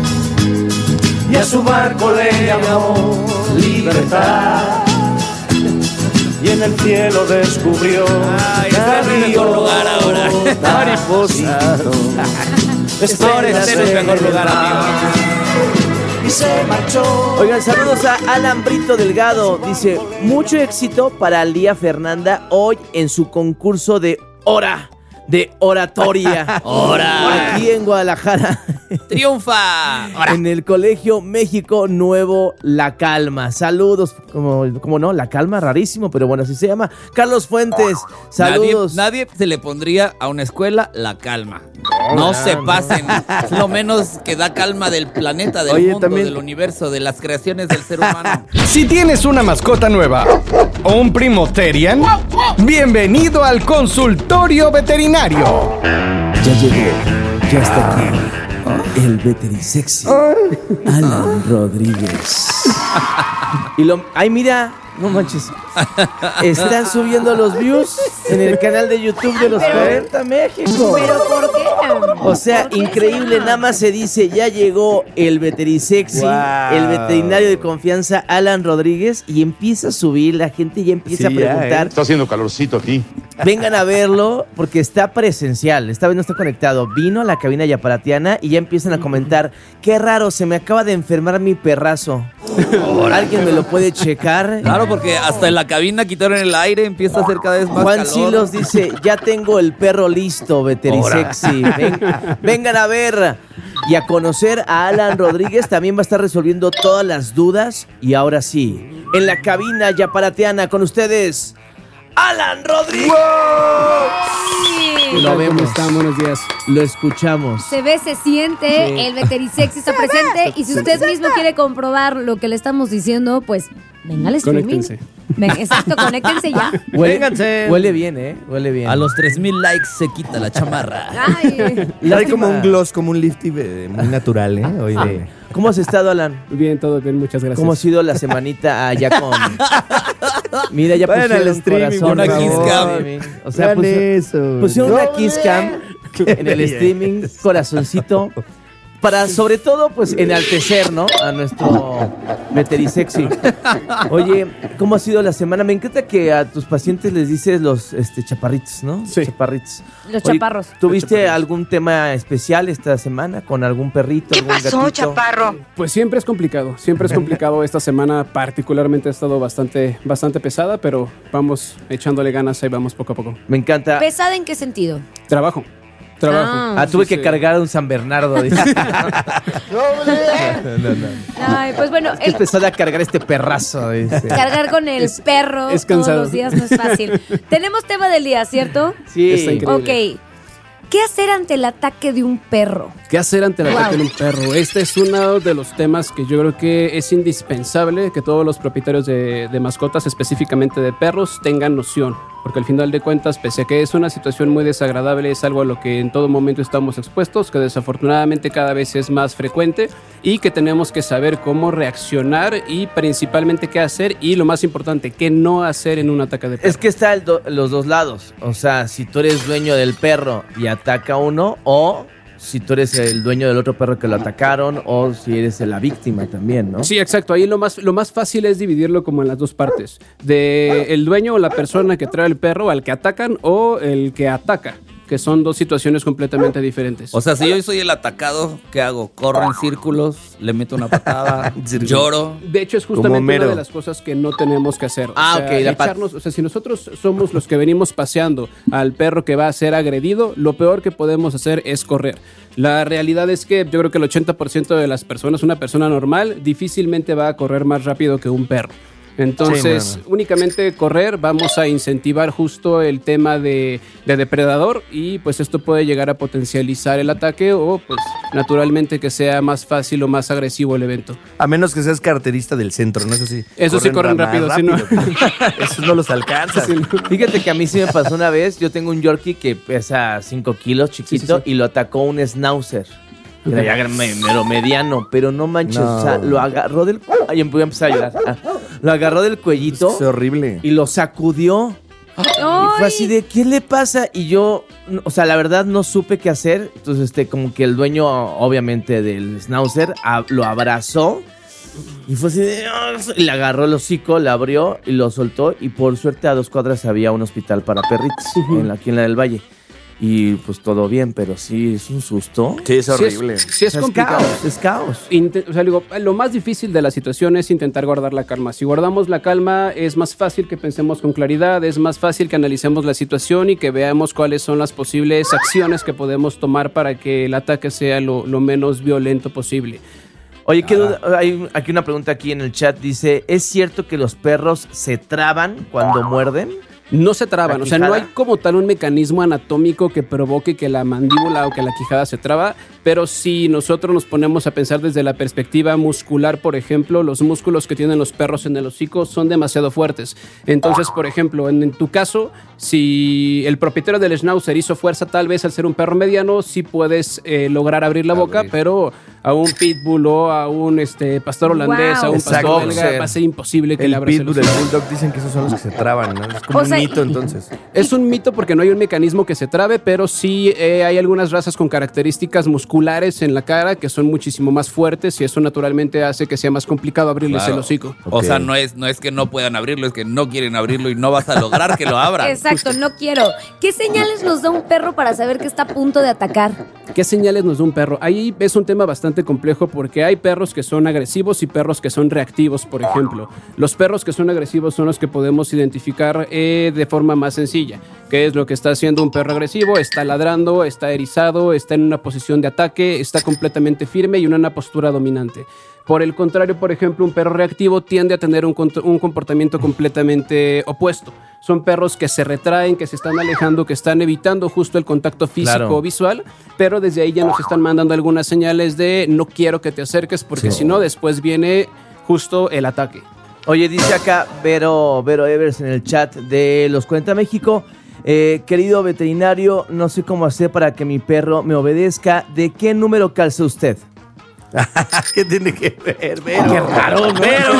Y a su barco le llamó Libertad. Y en el cielo descubrió. Está en el mejor lugar ahora. Mariposa. Ahora está en el mejor lugar, amigo. Y se marchó. Oigan, saludos a Alan Brito Delgado. Dice, mucho éxito para Lía Fernanda hoy en su concurso de oratoria. ¡Hora! Aquí en Guadalajara. ¡Triunfa! ¡Hora! En el Colegio México Nuevo La Calma. Saludos, como no, La Calma, rarísimo, pero bueno, así se llama. Carlos Fuentes, saludos. Nadie se le pondría a una escuela La Calma. No se pasen. Es lo menos que da calma del planeta, del mundo, también... del universo, de las creaciones del ser humano. Si tienes una mascota nueva o un primo Terian, bienvenido al consultorio veterinario. Ya llegué, ya está aquí. El veterisexy Alan Rodríguez. Ay, mira, no manches. Están subiendo los views en el canal de YouTube de los 40 México. ¿Pero por qué? O sea, increíble, nada más se dice, ya llegó el veterisexy, el veterinario de confianza Alan Rodríguez, y empieza a subir, la gente ya empieza a preguntar. Está haciendo calorcito aquí. Vengan a verlo porque está presencial, esta vez no está conectado. Vino a la cabina yaparatiana y ya empiezan a comentar, qué raro, se me acaba de enfermar mi perrazo. ¿Alguien me lo puede checar? Claro, porque hasta en la cabina quitaron el aire, empieza a hacer cada vez más Juan calor. Silos dice, ya tengo el perro listo, veterisexy. Vengan a ver y a conocer a Alan Rodríguez. También va a estar resolviendo todas las dudas. Y ahora sí, en la cabina yaparatiana con ustedes, Alan Rodríguez. Sí. Lo vemos. ¿Cómo están? Buenos días. Lo escuchamos. Se ve, se siente, Sí. el veterisexy está presente. Y si usted mismo quiere comprobar lo que le estamos diciendo, pues venga al streaming. Conéctense. Exacto, conéctense ya. Huele bien, Huele bien. A los 3,000 likes se quita la chamarra. Ay. Trae como un gloss, como un lifty muy natural, Hoy de... ¿Cómo has estado, Alan? Bien, todo bien, muchas gracias. ¿Cómo ha sido la semanita allá con...? Mira, ya Vayan pusieron al streaming, corazón. una kiss cam. O sea, pusieron una kiss cam en el streaming, corazoncito. Para, sobre todo, pues, enaltecer, ¿no? A nuestro veterisexy. Oye, ¿cómo ha sido la semana? Me encanta que a tus pacientes les dices los chaparritos, ¿no? Sí. Chaparritos. Los Oye, chaparros. ¿Tuviste algún tema especial esta semana con algún perrito, algún gatito? chaparro? Pues siempre es complicado esta semana particularmente ha estado bastante pesada, pero vamos echándole ganas, ahí vamos poco a poco. Me encanta. ¿Pesada en qué sentido? Trabajo. Tuve que cargar un San Bernardo. Dice. No. Ay, pues bueno, Es pesada cargar este perrazo. Dice. cargar con el perro es todos cansado. los días no es fácil. Tenemos tema del día, ¿cierto? Sí. Está increíble. Ok. ¿Qué hacer ante el ataque de un perro? ¿Qué hacer ante el ataque de un perro? Este es uno de los temas que yo creo que es indispensable que todos los propietarios de mascotas, específicamente de perros, tengan noción. Porque al final de cuentas, pese a que es una situación muy desagradable, es algo a lo que en todo momento estamos expuestos, que desafortunadamente cada vez es más frecuente y que tenemos que saber cómo reaccionar y principalmente qué hacer y lo más importante, qué no hacer en un ataque de perro. Es que está los dos lados. O sea, si tú eres dueño del perro y ataca a uno, o si tú eres el dueño del otro perro que lo atacaron, o si eres la víctima también, ¿no? Sí, exacto. Ahí lo más fácil es dividirlo como en las dos partes. De el dueño o la persona que trae el perro al que atacan o el que ataca, que son dos situaciones completamente diferentes. O sea, si yo soy el atacado, ¿qué hago? Corro en círculos, le meto una patada, lloro. De hecho, es justamente una de las cosas que no tenemos que hacer. Si nosotros somos los que venimos paseando al perro que va a ser agredido, lo peor que podemos hacer es correr. La realidad es que yo creo que el 80% de las personas, una persona normal, difícilmente va a correr más rápido que un perro. Entonces, únicamente correr, vamos a incentivar justo el tema de depredador y pues esto puede llegar a potencializar el ataque o pues naturalmente que sea más fácil o más agresivo el evento. A menos que seas carterista del centro, ¿no? Eso sí. Eso sí corren rápido, sí, ¿no? Eso no los alcanza. Sí, no. Fíjate que a mí sí me pasó una vez. Yo tengo un Yorkie que pesa 5 kilos, chiquito, y lo atacó un Schnauzer. Era ya mediano, pero no manches, o sea, lo agarró del... Ay, voy a empezar a llorar. lo agarró del cuellito. Es horrible. Y lo sacudió. ¡Ay! Y fue así de, ¿qué le pasa? Y yo, o sea, la verdad no supe qué hacer. Entonces, como que el dueño, obviamente, del Schnauzer, lo abrazó. Y fue así de, y le agarró el hocico, le abrió y lo soltó. Y por suerte a 2 cuadras había un hospital para perritos, aquí en la del Valle. Y pues todo bien, pero sí es un susto. Sí, es horrible. Sí, es complicado. Es caos. O sea, digo, lo más difícil de la situación es intentar guardar la calma. Si guardamos la calma, es más fácil que pensemos con claridad, es más fácil que analicemos la situación y que veamos cuáles son las posibles acciones que podemos tomar para que el ataque sea lo menos violento posible. Oye, hay aquí una pregunta aquí en el chat. Dice, ¿es cierto que los perros se traban cuando muerden? No se traban, o sea, no hay como tal un mecanismo anatómico que provoque que la mandíbula o que la quijada se traba, pero si nosotros nos ponemos a pensar desde la perspectiva muscular, por ejemplo, los músculos que tienen los perros en el hocico son demasiado fuertes. Entonces, por ejemplo, en tu caso, si el propietario del Schnauzer hizo fuerza, tal vez al ser un perro mediano, sí puedes lograr abrir la boca, pero a un pitbull o a un pastor holandés, a un pastor belga, va a ser imposible que le abras el hocico. El pitbull, el bulldog, dicen que esos son los que se traban, ¿no? Es como un mito, entonces. Es un mito porque no hay un mecanismo que se trabe, pero sí hay algunas razas con características musculares en la cara que son muchísimo más fuertes y eso naturalmente hace que sea más complicado abrirles el hocico. O sea, no es que no puedan abrirlo, es que no quieren abrirlo y no vas a lograr que lo abran. Exacto, no quiero. ¿Qué señales nos da un perro para saber que está a punto de atacar? ¿Qué señales nos da un perro? Ahí es un tema bastante complejo porque hay perros que son agresivos y perros que son reactivos, por ejemplo. Los perros que son agresivos son los que podemos identificar de forma más sencilla. ¿Qué es lo que está haciendo un perro agresivo? Está ladrando, está erizado, está en una posición de ataque, está completamente firme y en una postura dominante. Por el contrario, por ejemplo, un perro reactivo tiende a tener un comportamiento completamente opuesto. Son perros que se retraen, que se están alejando, que están evitando justo el contacto físico o visual, pero desde ahí ya nos están mandando algunas señales de no quiero que te acerques porque si no, después viene justo el ataque. Oye, dice acá Vero Evers en el chat de Los 40 México. Querido veterinario, no sé cómo hacer para que mi perro me obedezca. ¿De qué número calza usted? ¿Qué tiene que ver, Vero? ¡Qué raro,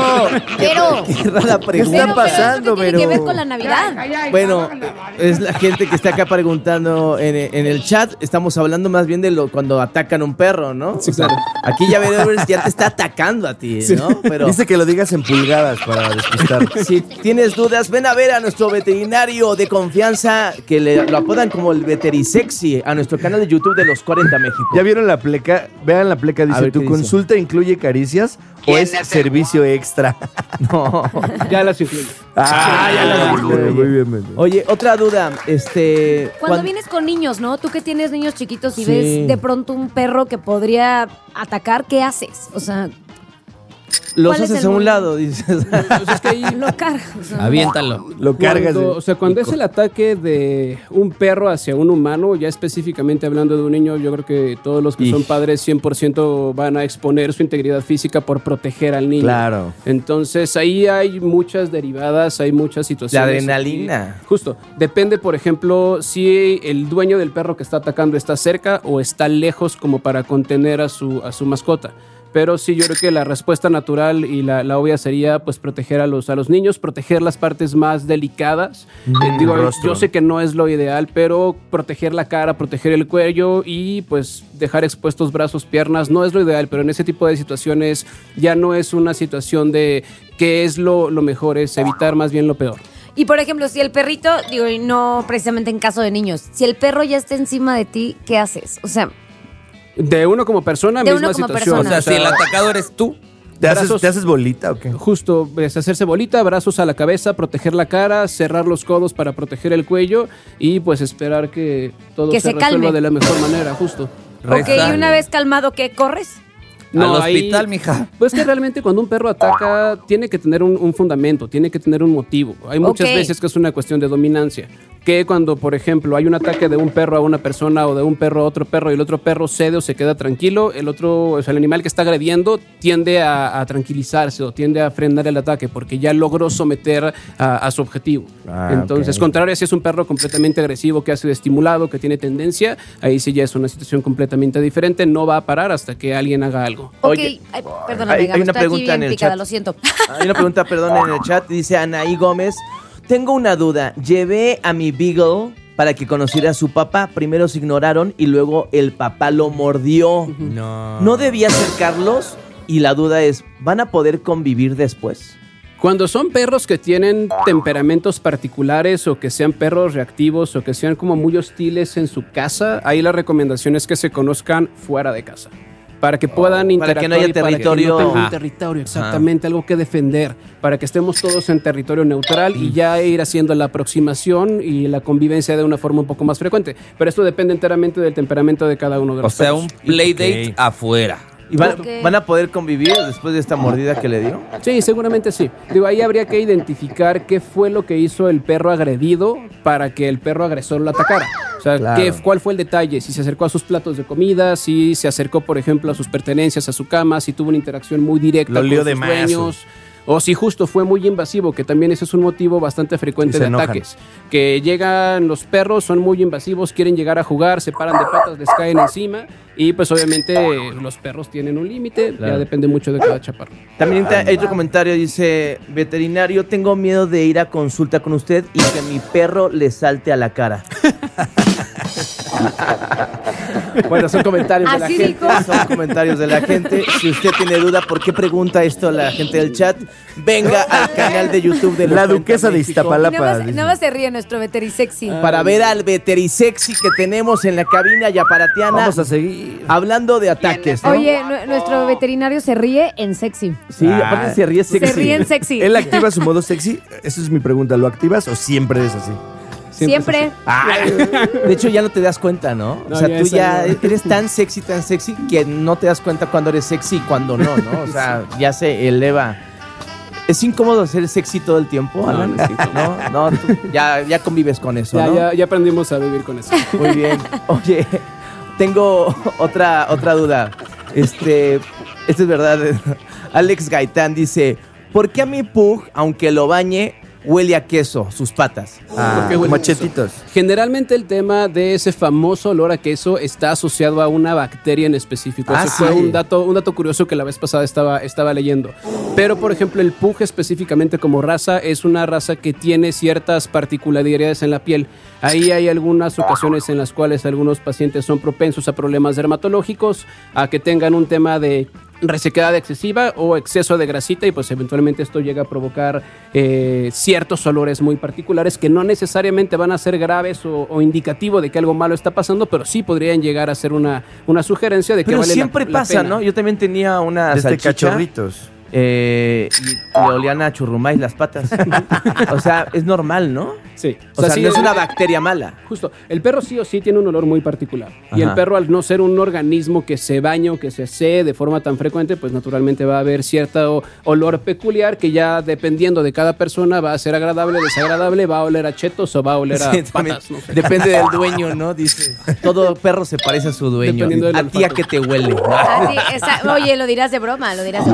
Vero! ¡Qué rara pregunta! ¿Qué está pasando, Vero? ¿Qué tiene que ver con la Navidad? Bueno, es la gente que está acá preguntando en el chat. Estamos hablando más bien de cuando atacan un perro, ¿no? Sí, claro. Aquí ya Vero ya te está atacando a ti, ¿no? Pero dice que lo digas en pulgadas para despistar. si tienes dudas, ven a ver a nuestro veterinario de confianza, que lo apodan como el Veterisexy, a nuestro canal de YouTube de Los 40 México. ¿Ya vieron la pleca? Vean la pleca, dice, ¿tu consulta incluye caricias o es servicio extra? No, ya las incluye. Ya las incluye. Muy bien. Oye, otra duda, Cuando vienes con niños, ¿no? Tú que tienes niños chiquitos y ves de pronto un perro que podría atacar, ¿qué haces? O sea, los haces a un lado, dices. Pues es que ahí lo cargas. O sea, Aviéntalo. Lo cargas. Cuando es el ataque de un perro hacia un humano, ya específicamente hablando de un niño, yo creo que todos los que son padres 100% van a exponer su integridad física por proteger al niño. Claro. Entonces ahí hay muchas derivadas, hay muchas situaciones. La adrenalina. Justo. Depende, por ejemplo, si el dueño del perro que está atacando está cerca o está lejos como para contener a su mascota. Pero sí, yo creo que la respuesta natural y la obvia sería pues proteger a los niños, proteger las partes más delicadas. Yo sé que no es lo ideal, pero proteger la cara, proteger el cuello y pues dejar expuestos brazos, piernas, no es lo ideal, pero en ese tipo de situaciones ya no es una situación de qué es lo mejor, es evitar más bien lo peor. Y por ejemplo, si el perrito, y no precisamente en caso de niños, si el perro ya está encima de ti, ¿qué haces? O sea, de uno como persona, misma situación. O sea, si el atacado eres tú. ¿Te haces bolita o qué? Justo, hacerse bolita, brazos a la cabeza, proteger la cara, cerrar los codos para proteger el cuello y pues esperar que todo se resuelva calme de la mejor manera, justo. Ok, y una vez calmado, ¿qué? ¿Corres? No, al hospital, mija. Pues que realmente cuando un perro ataca tiene que tener un fundamento, tiene que tener un motivo. Hay muchas veces que es una cuestión de dominancia. que cuando, por ejemplo, hay un ataque de un perro a una persona o de un perro a otro perro y el otro perro cede o se queda tranquilo, el otro, o sea, el animal que está agrediendo tiende a tranquilizarse o tiende a frenar el ataque porque ya logró someter a su objetivo. Entonces, contrario, si es un perro completamente agresivo que ha sido estimulado, que tiene tendencia, ahí sí ya es una situación completamente diferente, no va a parar hasta que alguien haga algo. Oye, perdóname, hay una pregunta en el picada, chat. lo siento. Hay una pregunta, en el chat, dice Anaí Gómez. Tengo una duda. Llevé a mi Beagle para que conociera a su papá. Primero se ignoraron y luego el papá lo mordió. ¿No debía acercarlos? Y la duda es, ¿van a poder convivir después? Cuando son perros que tienen temperamentos particulares o que sean perros reactivos o que sean como muy hostiles en su casa, ahí la recomendación es que se conozcan fuera de casa. Para que puedan interactuar. Para que no haya territorio. Para que no tenga un territorio, exactamente, algo que defender. Para que estemos todos en territorio neutral y ya ir haciendo la aproximación y la convivencia de una forma un poco más frecuente. Pero esto depende enteramente del temperamento de cada uno de los perros. O sea, un playdate afuera. ¿Y van a poder convivir después de esta mordida que le dio? Sí, seguramente sí. Digo, ahí habría que identificar qué fue lo que hizo el perro agredido para que el perro agresor lo atacara. O sea, ¿cuál fue el detalle? Si se acercó a sus platos de comida, si se acercó, por ejemplo, a sus pertenencias, a su cama, si tuvo una interacción muy directa con sus dueños. O si justo fue muy invasivo, que también ese es un motivo bastante frecuente de ataques. Que llegan los perros, son muy invasivos, quieren llegar a jugar, se paran de patas, les caen encima. Y pues obviamente los perros tienen un límite, ya depende mucho de cada chaparro. También hay otro comentario, dice, veterinario, tengo miedo de ir a consulta con usted y que mi perro le salte a la cara. Bueno, son comentarios de la gente. Son comentarios de la gente. Si usted tiene duda por qué pregunta esto la gente del chat, venga al canal de YouTube de La Duquesa de Iztapalapa. Nada más se ríe nuestro veterisexy. Para ver al veterisexy que tenemos en la cabina yaparatiana. Vamos a seguir. Hablando de ataques, ¿no? Oye, nuestro veterinario se ríe en sexy. Sí, aparte se ríe sexy. Se ríe en sexy. ¿Él activa su modo sexy? Esa es mi pregunta. ¿Lo activas o siempre es así? Siempre. De hecho, ya no te das cuenta, ¿no? O sea, tú ya eres tan sexy que no te das cuenta cuando eres sexy y cuando no, ¿no? O sea, ya se eleva. ¿Es incómodo ser sexy todo el tiempo, Alan? No, tú ya convives con eso, ¿no? Ya aprendimos a vivir con eso. Muy bien. Oye, tengo otra duda. Esto es verdad. Alex Gaitán dice, ¿por qué a mi pug, aunque lo bañe, huele a queso, sus patas? Machetitos. Generalmente el tema de ese famoso olor a queso está asociado a una bacteria en específico. Ese fue un dato curioso que la vez pasada estaba leyendo. Pero, por ejemplo, el pug específicamente como raza es una raza que tiene ciertas particularidades en la piel. Ahí hay algunas ocasiones en las cuales algunos pacientes son propensos a problemas dermatológicos, a que tengan un tema de resequedad excesiva o exceso de grasita y pues eventualmente esto llega a provocar ciertos olores muy particulares que no necesariamente van a ser graves o indicativo de que algo malo está pasando, pero sí podrían llegar a ser una sugerencia de que pero vale siempre la pasa, pena. ¿no? Yo también tenía una salchicha, cachorritos. Y le olían a churrumais las patas. O sea, es normal, ¿no? Sí. O sea, no es una bacteria mala. Justo. El perro sí o sí tiene un olor muy particular. Ajá. Y el perro, al no ser un organismo que se baña o que se asee de forma tan frecuente, pues naturalmente va a haber cierto olor peculiar que ya dependiendo de cada persona va a ser agradable, desagradable, va a oler a chetos o va a oler a patas. No sé. Depende del dueño, ¿no? Dice. Todo perro se parece a su dueño. A ti a que te huele. Oye, lo dirás de broma,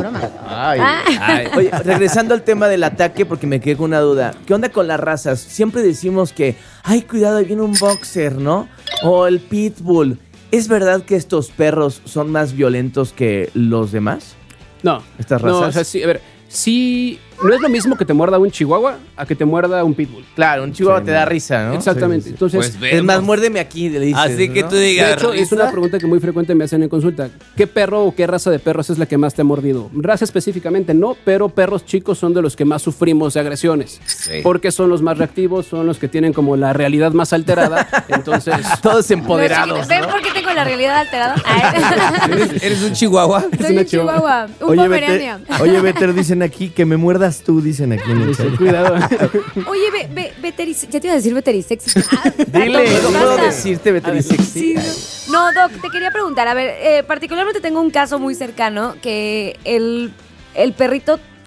Oye, regresando al tema del ataque, porque me quedé con una duda. ¿Qué onda con las razas? Siempre decimos que, ay, cuidado, ahí viene un boxer, ¿no? O el pitbull. ¿Es verdad que estos perros son más violentos que los demás? No. ¿Estas razas? No, o sea, sí, a ver, sí, no es lo mismo que te muerda un chihuahua a que te muerda un pitbull. Claro, un chihuahua te da risa, ¿no? Exactamente. Sí. Entonces, pues es más, muérdeme aquí, le dices. Así que ¿no? tú digas. De hecho, es una pregunta que muy frecuente me hacen en consulta. ¿Qué perro o qué raza de perros es la que más te ha mordido? Raza específicamente no, pero perros chicos son de los que más sufrimos de agresiones. Sí. Porque son los más reactivos, son los que tienen como la realidad más alterada. Entonces, todos empoderados. ¿Ven por qué tengo la realidad alterada? ¿Eres un chihuahua? Soy un chihuahua. Un pomerania. Oye, Veter, dicen aquí que me muerdas tú, dicen aquí. Cuidado. Oye, ya te iba a decir veterisexy. Dile, no puedo decirte veterisexy. Sí, no, Doc, te quería preguntar, a ver, particularmente tengo un caso muy cercano que el perrito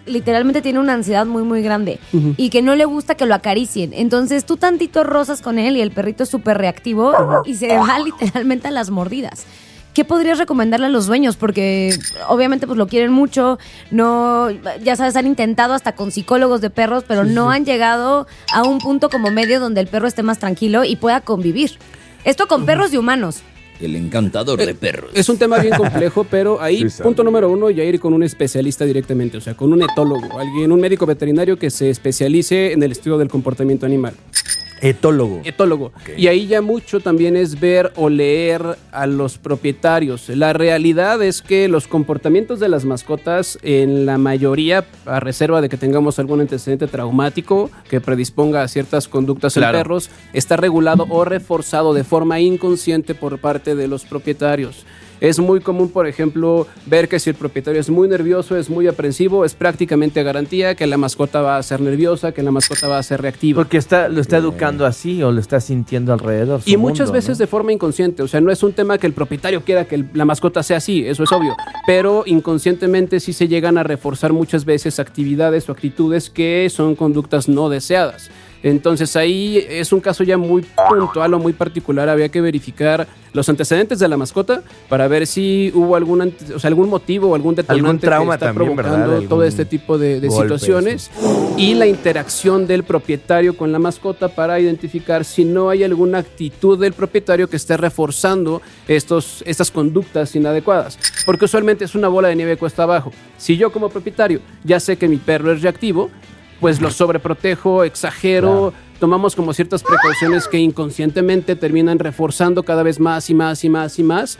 literalmente tiene una ansiedad muy, muy grande y que no le gusta que lo acaricien. Entonces tú tantito rozas con él y el perrito es súper reactivo y se va literalmente a las mordidas. ¿Qué podrías recomendarle a los dueños? Porque obviamente pues lo quieren mucho, no, ya sabes, han intentado hasta con psicólogos de perros, pero no han llegado a un punto como medio donde el perro esté más tranquilo y pueda convivir. Esto con perros y humanos. El encantador de perros. Es un tema bien complejo, pero ahí, punto número 1, ya ir con un especialista directamente, o sea, con un etólogo, un médico veterinario que se especialice en el estudio del comportamiento animal. Etólogo. Okay. Y ahí ya mucho también es ver o leer a los propietarios. La realidad es que los comportamientos de las mascotas, en la mayoría, a reserva de que tengamos algún antecedente traumático que predisponga a ciertas conductas en perros, está regulado o reforzado de forma inconsciente por parte de los propietarios. Es muy común, por ejemplo, ver que si el propietario es muy nervioso, es muy aprensivo, es prácticamente garantía que la mascota va a ser nerviosa, que la mascota va a ser reactiva. Porque lo está educando así o lo está sintiendo alrededor. Y muchas veces de forma inconsciente. O sea, no es un tema que el propietario quiera que la mascota sea así, eso es obvio. Pero inconscientemente sí se llegan a reforzar muchas veces actividades o actitudes que son conductas no deseadas. Entonces ahí es un caso ya muy puntual o muy particular. Había que verificar los antecedentes de la mascota para ver si hubo algún motivo o algún detonante, algún trauma que está también, provocando ¿verdad? Todo este tipo de situaciones. Y la interacción del propietario con la mascota para identificar si no hay alguna actitud del propietario que esté reforzando estas conductas inadecuadas. Porque usualmente es una bola de nieve cuesta abajo. Si yo como propietario ya sé que mi perro es reactivo, pues lo sobreprotejo, exagero, tomamos como ciertas precauciones que inconscientemente terminan reforzando cada vez más y más y más y más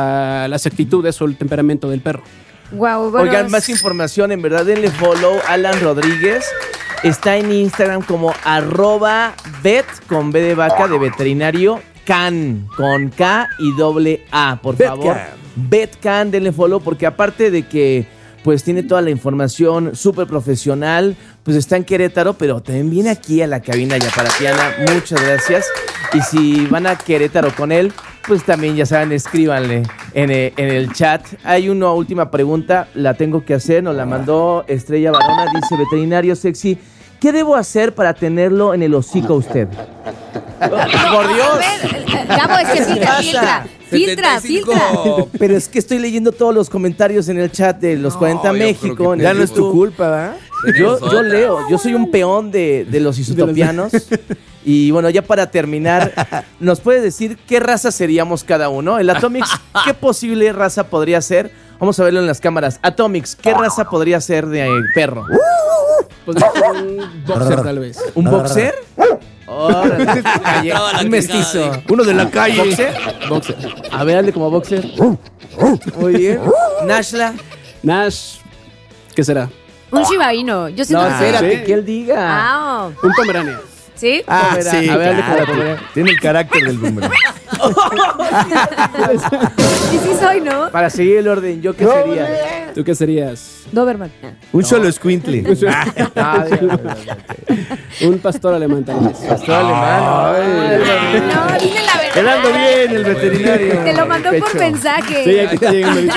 las actitudes o el temperamento del perro. Wow, bueno, oigan, más información, en verdad, denle follow a Alan Rodríguez. Está en Instagram como @vet con B de vaca de veterinario can con K y doble A, por favor. Vetcan, denle follow porque aparte de que pues tiene toda la información súper profesional, pues está en Querétaro, pero también viene aquí a la cabina yaparatiana. Muchas gracias. Y si van a Querétaro con él, pues también ya saben, escríbanle en el chat. Hay una última pregunta, la tengo que hacer, nos la mandó Estrella Barona, dice: veterinario sexy, ¿qué debo hacer para tenerlo en el hocico usted? ¡Por Dios! Gabo, es que filtra. Pero es que estoy leyendo todos los comentarios en el chat de los 40 México. Ya no es tu culpa, ¿verdad? Yo leo, yo soy un peón de los isotopianos. Y bueno, ya para terminar, ¿nos puedes decir qué raza seríamos cada uno? El Atomix, ¿qué posible raza podría ser? Vamos a verlo en las cámaras. Atomix, ¿qué raza podría ser de perro? Podría ser un boxer, tal vez. ¿Un boxer? Un mestizo. Uno de la calle. ¿Boxer? A ver, hazle como boxer. Muy bien. Nashla. Nash, ¿qué será? Un Shiba Inu. Yo siento que espérate, que él diga. Un Pomerania. ¿Sí? Sí, a ver, tiene el carácter del Pomerania. Y sí soy, ¿no? Para seguir el orden, ¿yo qué sería? ¿Tú qué serías? Doberman. Un solo escuintle. Un pastor alemán, tal vez. Pastor alemán. No, dime la verdad. Quedando bien el veterinario. Te lo mandó por mensaje. Sí, aquí está llegando.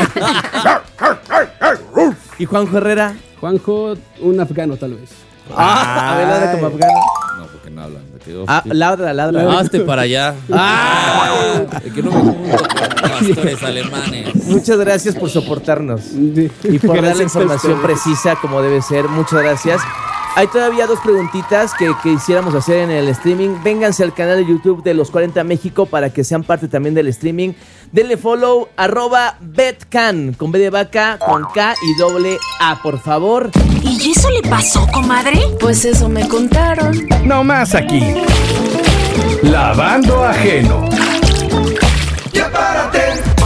¿Y Juanjo Herrera? Juanjo, un afgano, tal vez. A ver, ladra como afgano. No, porque no hablan. Ladra. Hazte para allá. De que no me junto con pastores alemanes. Muchas gracias por soportarnos y por dar la información precisa como debe ser. Muchas gracias. Hay todavía 2 preguntitas que quisiéramos hacer en el streaming. Vénganse al canal de YouTube de Los 40 México para que sean parte también del streaming. Denle follow @betcan con B de vaca, con K y doble A, por favor. ¿Y eso le pasó, comadre? Pues eso me contaron. No más aquí. Lavando ajeno. ¡Ya párate!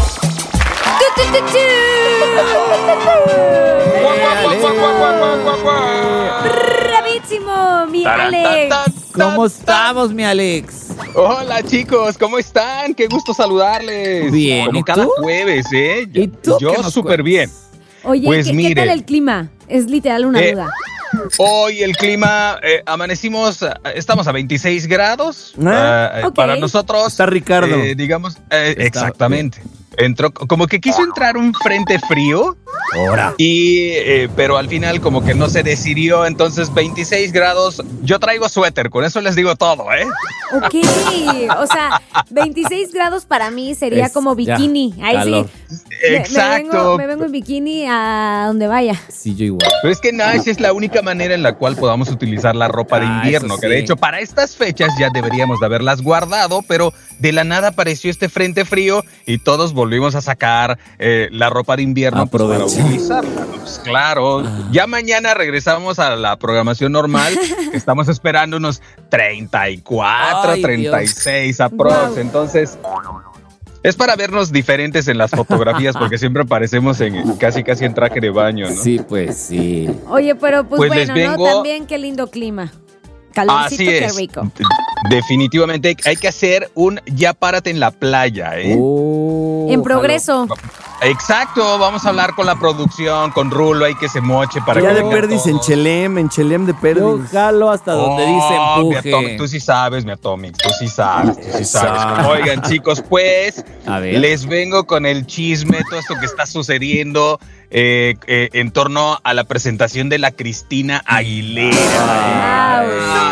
¡Bravísimo, mi Alex! ¿Cómo estamos, mi Alex? Hola, chicos, ¿cómo están? Qué gusto saludarles. Bien, como ¿y cada tú? jueves, ¿eh? ¿Y tú? Yo súper bien. Oye, pues ¿qué tal el clima? Es literal una duda. Hoy el clima, amanecimos, estamos a 26 grados. Okay. Para nosotros. Está Ricardo. Digamos, exactamente. entró, como que quiso entrar un frente frío. Ahora. Pero al final como que no se decidió, entonces 26 grados. Yo traigo suéter, con eso les digo todo, ¿eh? Ok, o sea, 26 grados para mí sería como bikini. Ahí calor. Sí. Exacto. Me vengo en bikini a donde vaya. Sí, yo igual. Pero es que esa es la única manera en la cual podamos utilizar la ropa de invierno, que de hecho para estas fechas ya deberíamos de haberlas guardado, pero de la nada apareció este frente frío y todos volvimos a sacar la ropa de invierno para utilizarla. Pues claro, ya mañana regresamos a la programación normal. Estamos esperando unos 34, 36 aprox. Wow. Entonces, es para vernos diferentes en las fotografías porque siempre aparecemos en casi en traje de baño, ¿no? Sí, pues sí. Oye, pero pues bueno, ¿no? También qué lindo clima. Calorcito, qué rico. Definitivamente hay que hacer un ya párate en la playa, ¿eh? En progreso. Exacto, vamos a hablar con la producción, con Rulo, hay que se moche para ya que de perdis en Chelem de perdis. Yo jalo hasta donde dice empuje. Tú sí sabes, mi Atomic, tú sí sabes. Oigan, chicos, pues les vengo con el chisme, todo esto que está sucediendo en torno a la presentación de la Cristina Aguilera.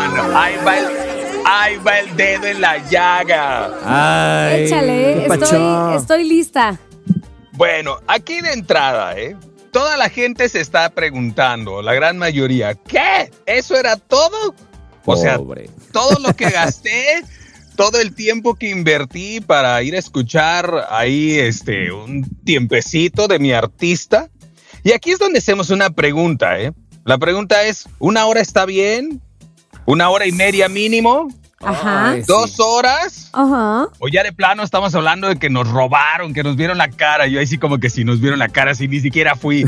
Ahí va el dedo en la llaga. Ay, échale, estoy lista. Bueno, aquí de entrada, toda la gente se está preguntando, la gran mayoría, ¿qué? ¿Eso era todo? O sea, todo lo que gasté, todo el tiempo que invertí para ir a escuchar ahí un tiempecito de mi artista. Y aquí es donde hacemos una pregunta, La pregunta es, ¿1 hora está bien? ¿1 hora y media mínimo? Ajá. 2 horas. Ajá. O ya de plano estamos hablando de que nos robaron, que nos vieron la cara. Yo ahí sí como que si nos vieron la cara, si ni siquiera fui.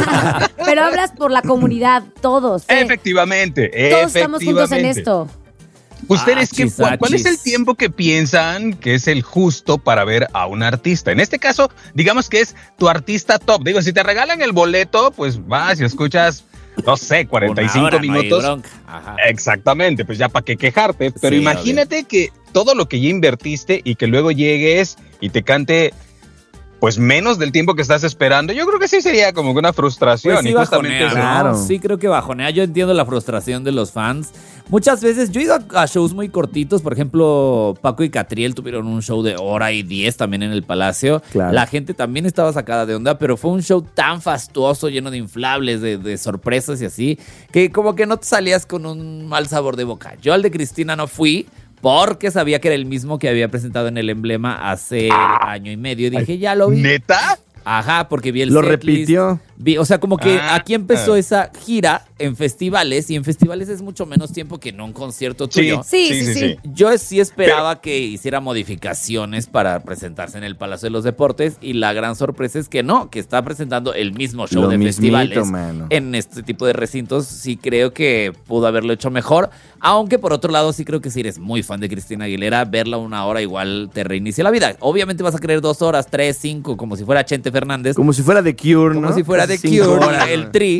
Pero hablas por la comunidad, todos. Efectivamente. Todos estamos juntos en esto. ¿Ustedes cuál es el tiempo que piensan que es el justo para ver a un artista? En este caso, digamos que es tu artista top. Digo, si te regalan el boleto, pues vas y escuchas, no sé, 45 minutos. No Ajá. Exactamente, pues ya para qué quejarte. Pero sí, imagínate que todo lo que ya invertiste y que luego llegues y te cante pues menos del tiempo que estás esperando. Yo creo que sí sería como una frustración. Pues sí, y justamente bajonea, claro. Sí, creo que bajonea. Yo entiendo la frustración de los fans. Muchas veces yo he ido a shows muy cortitos. Por ejemplo, Paco y Catriel tuvieron un show de 1:10 también en el Palacio. Claro. La gente también estaba sacada de onda, pero fue un show tan fastuoso, lleno de inflables, de sorpresas y así, que como que no te salías con un mal sabor de boca. Yo al de Cristina no fui, porque sabía que era el mismo que había presentado en el Emblema hace año y medio. Y dije, ya lo vi. ¿Neta? Ajá, porque vi el Lo repitió. O sea, como que aquí empezó esa gira en festivales, y en festivales es mucho menos tiempo que en un concierto tuyo. Sí. Yo sí esperaba que hiciera modificaciones para presentarse en el Palacio de los Deportes, y la gran sorpresa es que no, que está presentando el mismo show de festivales en este tipo de recintos. Sí creo que pudo haberlo hecho mejor, aunque por otro lado sí creo que si eres muy fan de Cristina Aguilera, verla 1 hora igual te reinicia la vida. Obviamente vas a querer 2 horas, 3, 5, como si fuera Chente Fernández. Como si fuera The Cure, ¿no? Como si fuera The Cure, el Tri.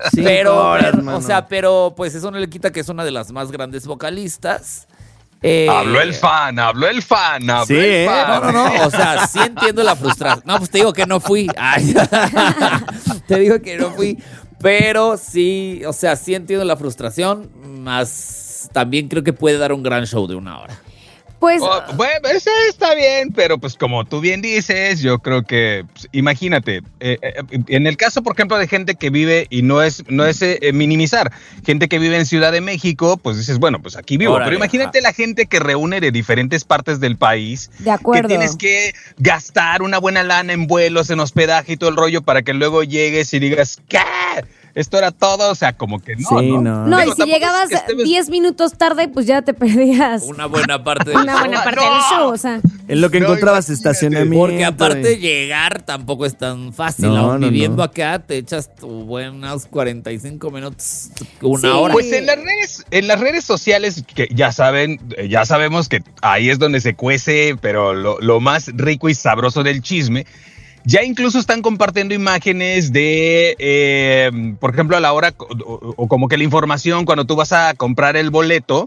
Pero pues eso no le quita que es una de las más grandes vocalistas. Habló el fan. Sí, No, o sea, sí entiendo la frustración. No, pues te digo que no fui. Ay. Te digo que no fui. Pero sí, o sea, sí entiendo la frustración, más también creo que puede dar un gran show de 1 hora. Pues bueno, ese está bien, pero pues como tú bien dices, yo creo que, pues, imagínate, en el caso, por ejemplo, de gente que vive, y no es minimizar, gente que vive en Ciudad de México, pues dices, bueno, pues aquí vivo. Órale, pero imagínate la gente que reúne de diferentes partes del país. De acuerdo. Que tienes que gastar una buena lana en vuelos, en hospedaje y todo el rollo para que luego llegues y digas, ¿qué? Esto era todo, o sea, como que no. Sí, no, y si llegabas 10 minutos tarde, pues ya te perdías una buena parte del show, o sea. En lo que encontrabas estacionamiento. Porque aparte llegar tampoco es tan fácil. Viviendo acá te echas tu buenos 45 minutos, 1 hora. Pues en las redes sociales, que ya sabemos que ahí es donde se cuece, pero lo más rico y sabroso del chisme. Ya incluso están compartiendo imágenes de, por ejemplo, a la hora, o como que la información cuando tú vas a comprar el boleto,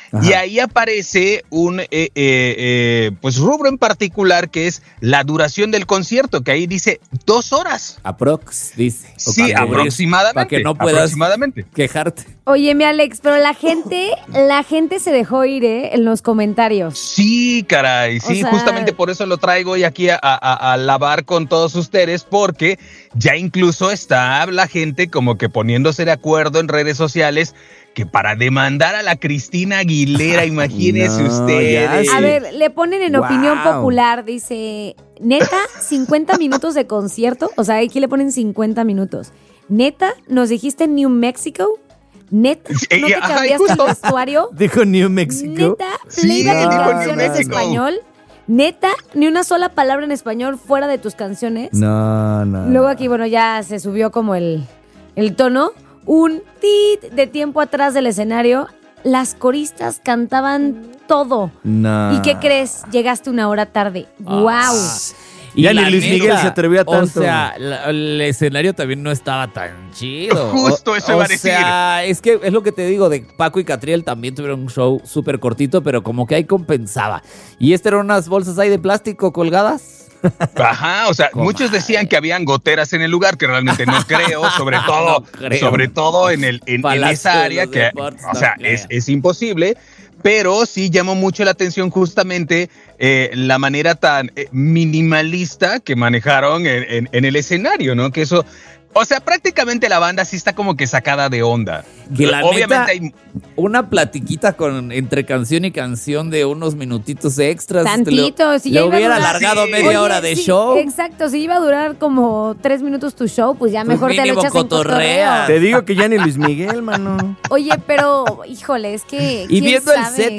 Y ahí aparece un pues rubro en particular que es la duración del concierto, que ahí dice 2 horas. Aprox, dice. Sí, aproximadamente. Para que no puedas quejarte. Oye, mi Alex, pero la gente se dejó ir, en los comentarios. Sí, caray, sí, o sea, justamente por eso lo traigo hoy aquí a lavar con todos ustedes, porque ya incluso está la gente como que poniéndose de acuerdo en redes sociales que para demandar a la Cristina Aguilera, imagínense ustedes. A ver, le ponen en opinión popular, dice, neta, 50 minutos de concierto, o sea, aquí le ponen 50 minutos. Neta, nos dijiste New Mexico. Neta, ¿no te cambiaste el vestuario? Dijo New Mexico. Neta, playback en canciones de español. Neta, ni una sola palabra en español fuera de tus canciones. No. Luego aquí, bueno, ya se subió como el tono. Un tit de tiempo atrás del escenario. Las coristas cantaban todo. No. ¿Y qué crees? Llegaste 1 hora tarde. ¡Wow! Y ya ni Luis Miguel se atrevió a tanto. O sea, el escenario también no estaba tan chido. Justo eso iba a decir. O sea, es que es lo que te digo, de Paco y Catriel también tuvieron un show súper cortito, pero como que ahí compensaba. Y eran unas bolsas ahí de plástico colgadas. Ajá, o sea, muchos decían que habían goteras en el lugar, que realmente no creo, sobre todo en esa área que, o sea, es imposible. Pero sí llamó mucho la atención justamente la manera tan minimalista que manejaron en el escenario, ¿no? Que eso, o sea, prácticamente la banda sí está como que sacada de onda. Que la obviamente neta, hay una platiquita entre canción y canción de unos minutitos extras. Tantito, si ya le hubiera durar, alargado media hora de show. Exacto, si iba a durar como 3 minutos tu show, pues ya mejor te lo echas en cotorreo. Te digo que ya ni Luis Miguel, mano. Oye, pero, híjole, es que y viendo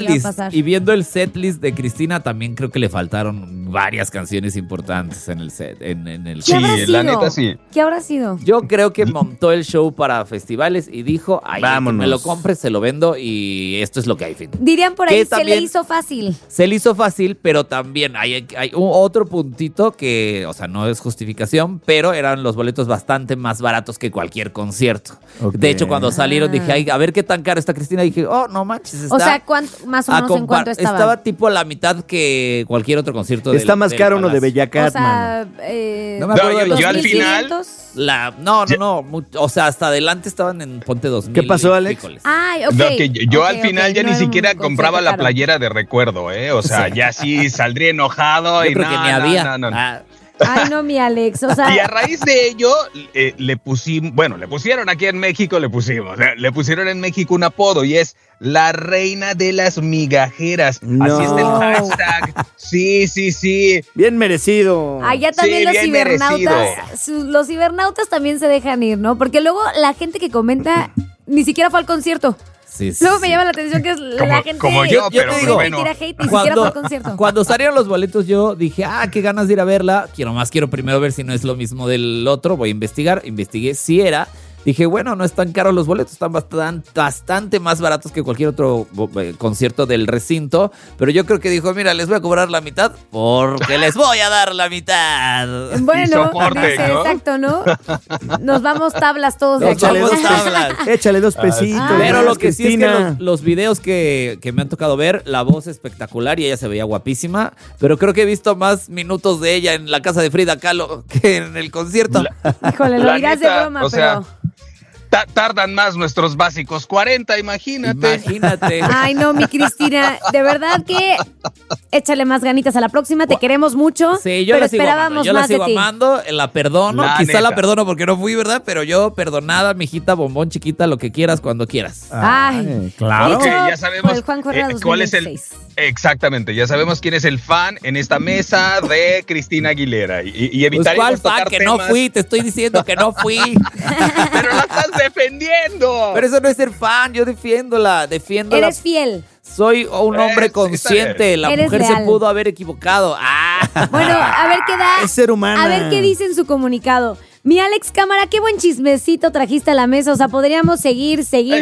el setlist de Cristina, también creo que le faltaron varias canciones importantes en el set. Sí, la neta sí. ¿Qué habrá sido? Yo creo que montó el show para festivales y dijo, ay, vámonos, me lo compres, se lo vendo y esto es lo que hay, fin. Dirían por ahí, se le hizo fácil. Se le hizo fácil, pero también hay otro puntito que, o sea, no es justificación, pero eran los boletos bastante más baratos que cualquier concierto. Okay. De hecho, cuando salieron dije, ay, a ver qué tan cara está Cristina. Y dije, oh, no manches, está... O sea, más o menos en cuánto estaba. Estaba tipo a la mitad que cualquier otro concierto. Está más caro uno de Bellacat, o sea, no me acuerdo de los yo al final... No, o sea, hasta adelante estaban en Ponte 2000. ¿Qué pasó, Alex? Ay, ok. No, que yo al final ya ni siquiera compraba la playera de recuerdo, O sea, ya sí saldría enojado. Yo y creo que ni había. Ay, no, mi Alex, o sea... Y a raíz de ello, le pusieron aquí en México, le pusieron en México un apodo y es la reina de las migajeras. No. Así está el hashtag. Sí. Bien merecido. Allá también los cibernautas, los cibernautas también se dejan ir, ¿no? Porque luego la gente que comenta ni siquiera fue al concierto. Sí. Luego me llama la atención que es la gente... Como yo pero bueno. Tira hate, ni siquiera fue al concierto. Cuando salieron los boletos yo dije, qué ganas de ir a verla. Quiero primero ver si no es lo mismo del otro. Voy a investigar. Investigué si era. Dije, bueno, no están caros los boletos, están bastante más baratos que cualquier otro concierto del recinto. Pero yo creo que dijo, mira, les voy a cobrar la mitad porque les voy a dar la mitad. Bueno, soporte, dice, ¿no? Exacto, ¿no? Nos vamos tablas todos de aquí. Échale 2 pesitos. Pero lo que sí es que los videos que me han tocado ver, la voz espectacular y ella se veía guapísima. Pero creo que he visto más minutos de ella en la casa de Frida Kahlo que en el concierto. Híjole, lo dirás de broma, pero... Tardan más nuestros básicos 40, imagínate. Ay, no, mi Cristina, de verdad que échale más ganitas a la próxima, te queremos mucho, sí, yo pero esperábamos más de ti. Yo la sigo amando, la perdono, quizá la perdono porque no fui, ¿verdad? Pero yo perdonada, mijita, bombón, chiquita, lo que quieras, cuando quieras. Ay, claro. Okay, ya sabemos cuál es el... Exactamente, ya sabemos quién es el fan en esta mesa de Cristina Aguilera y evitaremos pues, ¿cuál fan? Que no fui, te estoy diciendo que no fui. Pero la estás defendiendo. Pero eso no es ser fan, yo defiéndola. Eres fiel. Soy un hombre consciente, la mujer real. Se pudo haber equivocado. Bueno, a ver qué da. Es ser humana. A ver qué dice en su comunicado. Mi Alex Cámara, qué buen chismecito trajiste a la mesa. O sea, podríamos seguir.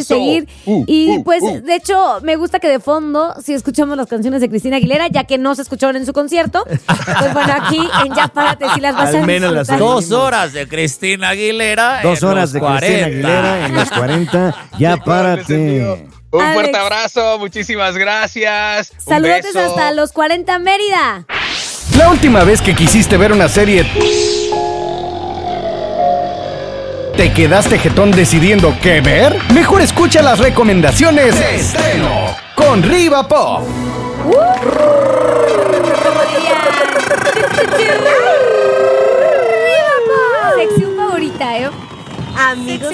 Y pues, de hecho, me gusta que de fondo, si escuchamos las canciones de Cristina Aguilera, ya que no se escucharon en su concierto, pues bueno, aquí en Ya Párate, si las vas Al a menos disfrutar. las 2 horas de Cristina Aguilera. 2 horas de Cristina Aguilera en los 40. Ya Párate. Un fuerte abrazo, muchísimas gracias. Saludos hasta los 40 Mérida. La última vez que quisiste ver una serie, ¿te quedaste jetón decidiendo qué ver? Mejor escucha las recomendaciones de estreno con Riva Pop. Sección favorita, ¿eh? Amigos,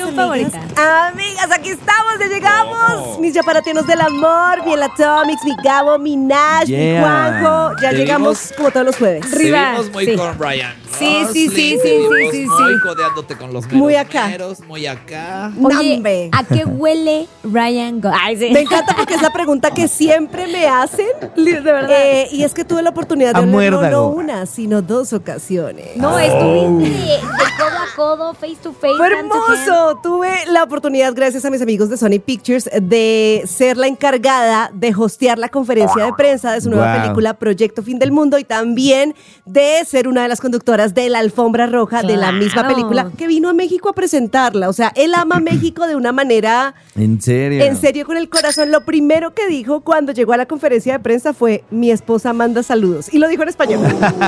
amigas, aquí estamos, ya llegamos. Mis yaparatianos del amor, mi El Atomics, mi Gabo, mi Nash, mi Juanjo. Ya llegamos como todos los jueves. Seguimos muy con Ryan. Sí. Muy codeándote con los meros. Muy acá. Muy acá. Oye, ¿a qué huele Ryan Gosling? Me encanta porque es la pregunta que siempre me hacen. De verdad. Y es que tuve la oportunidad de olerlo no una, sino 2 ocasiones. No, estuviste de codo a codo, face to face. Fue hermoso. Tuve la oportunidad, gracias a mis amigos de Sony Pictures, de ser la encargada de hostear la conferencia de prensa de su nueva película Proyecto Fin del Mundo y también de ser una de las conductoras de la alfombra roja de la misma película, que vino a México a presentarla. O sea, él ama México de una manera... ¿En serio? En serio, con el corazón. Lo primero que dijo cuando llegó a la conferencia de prensa fue: mi esposa manda saludos. Y lo dijo en español.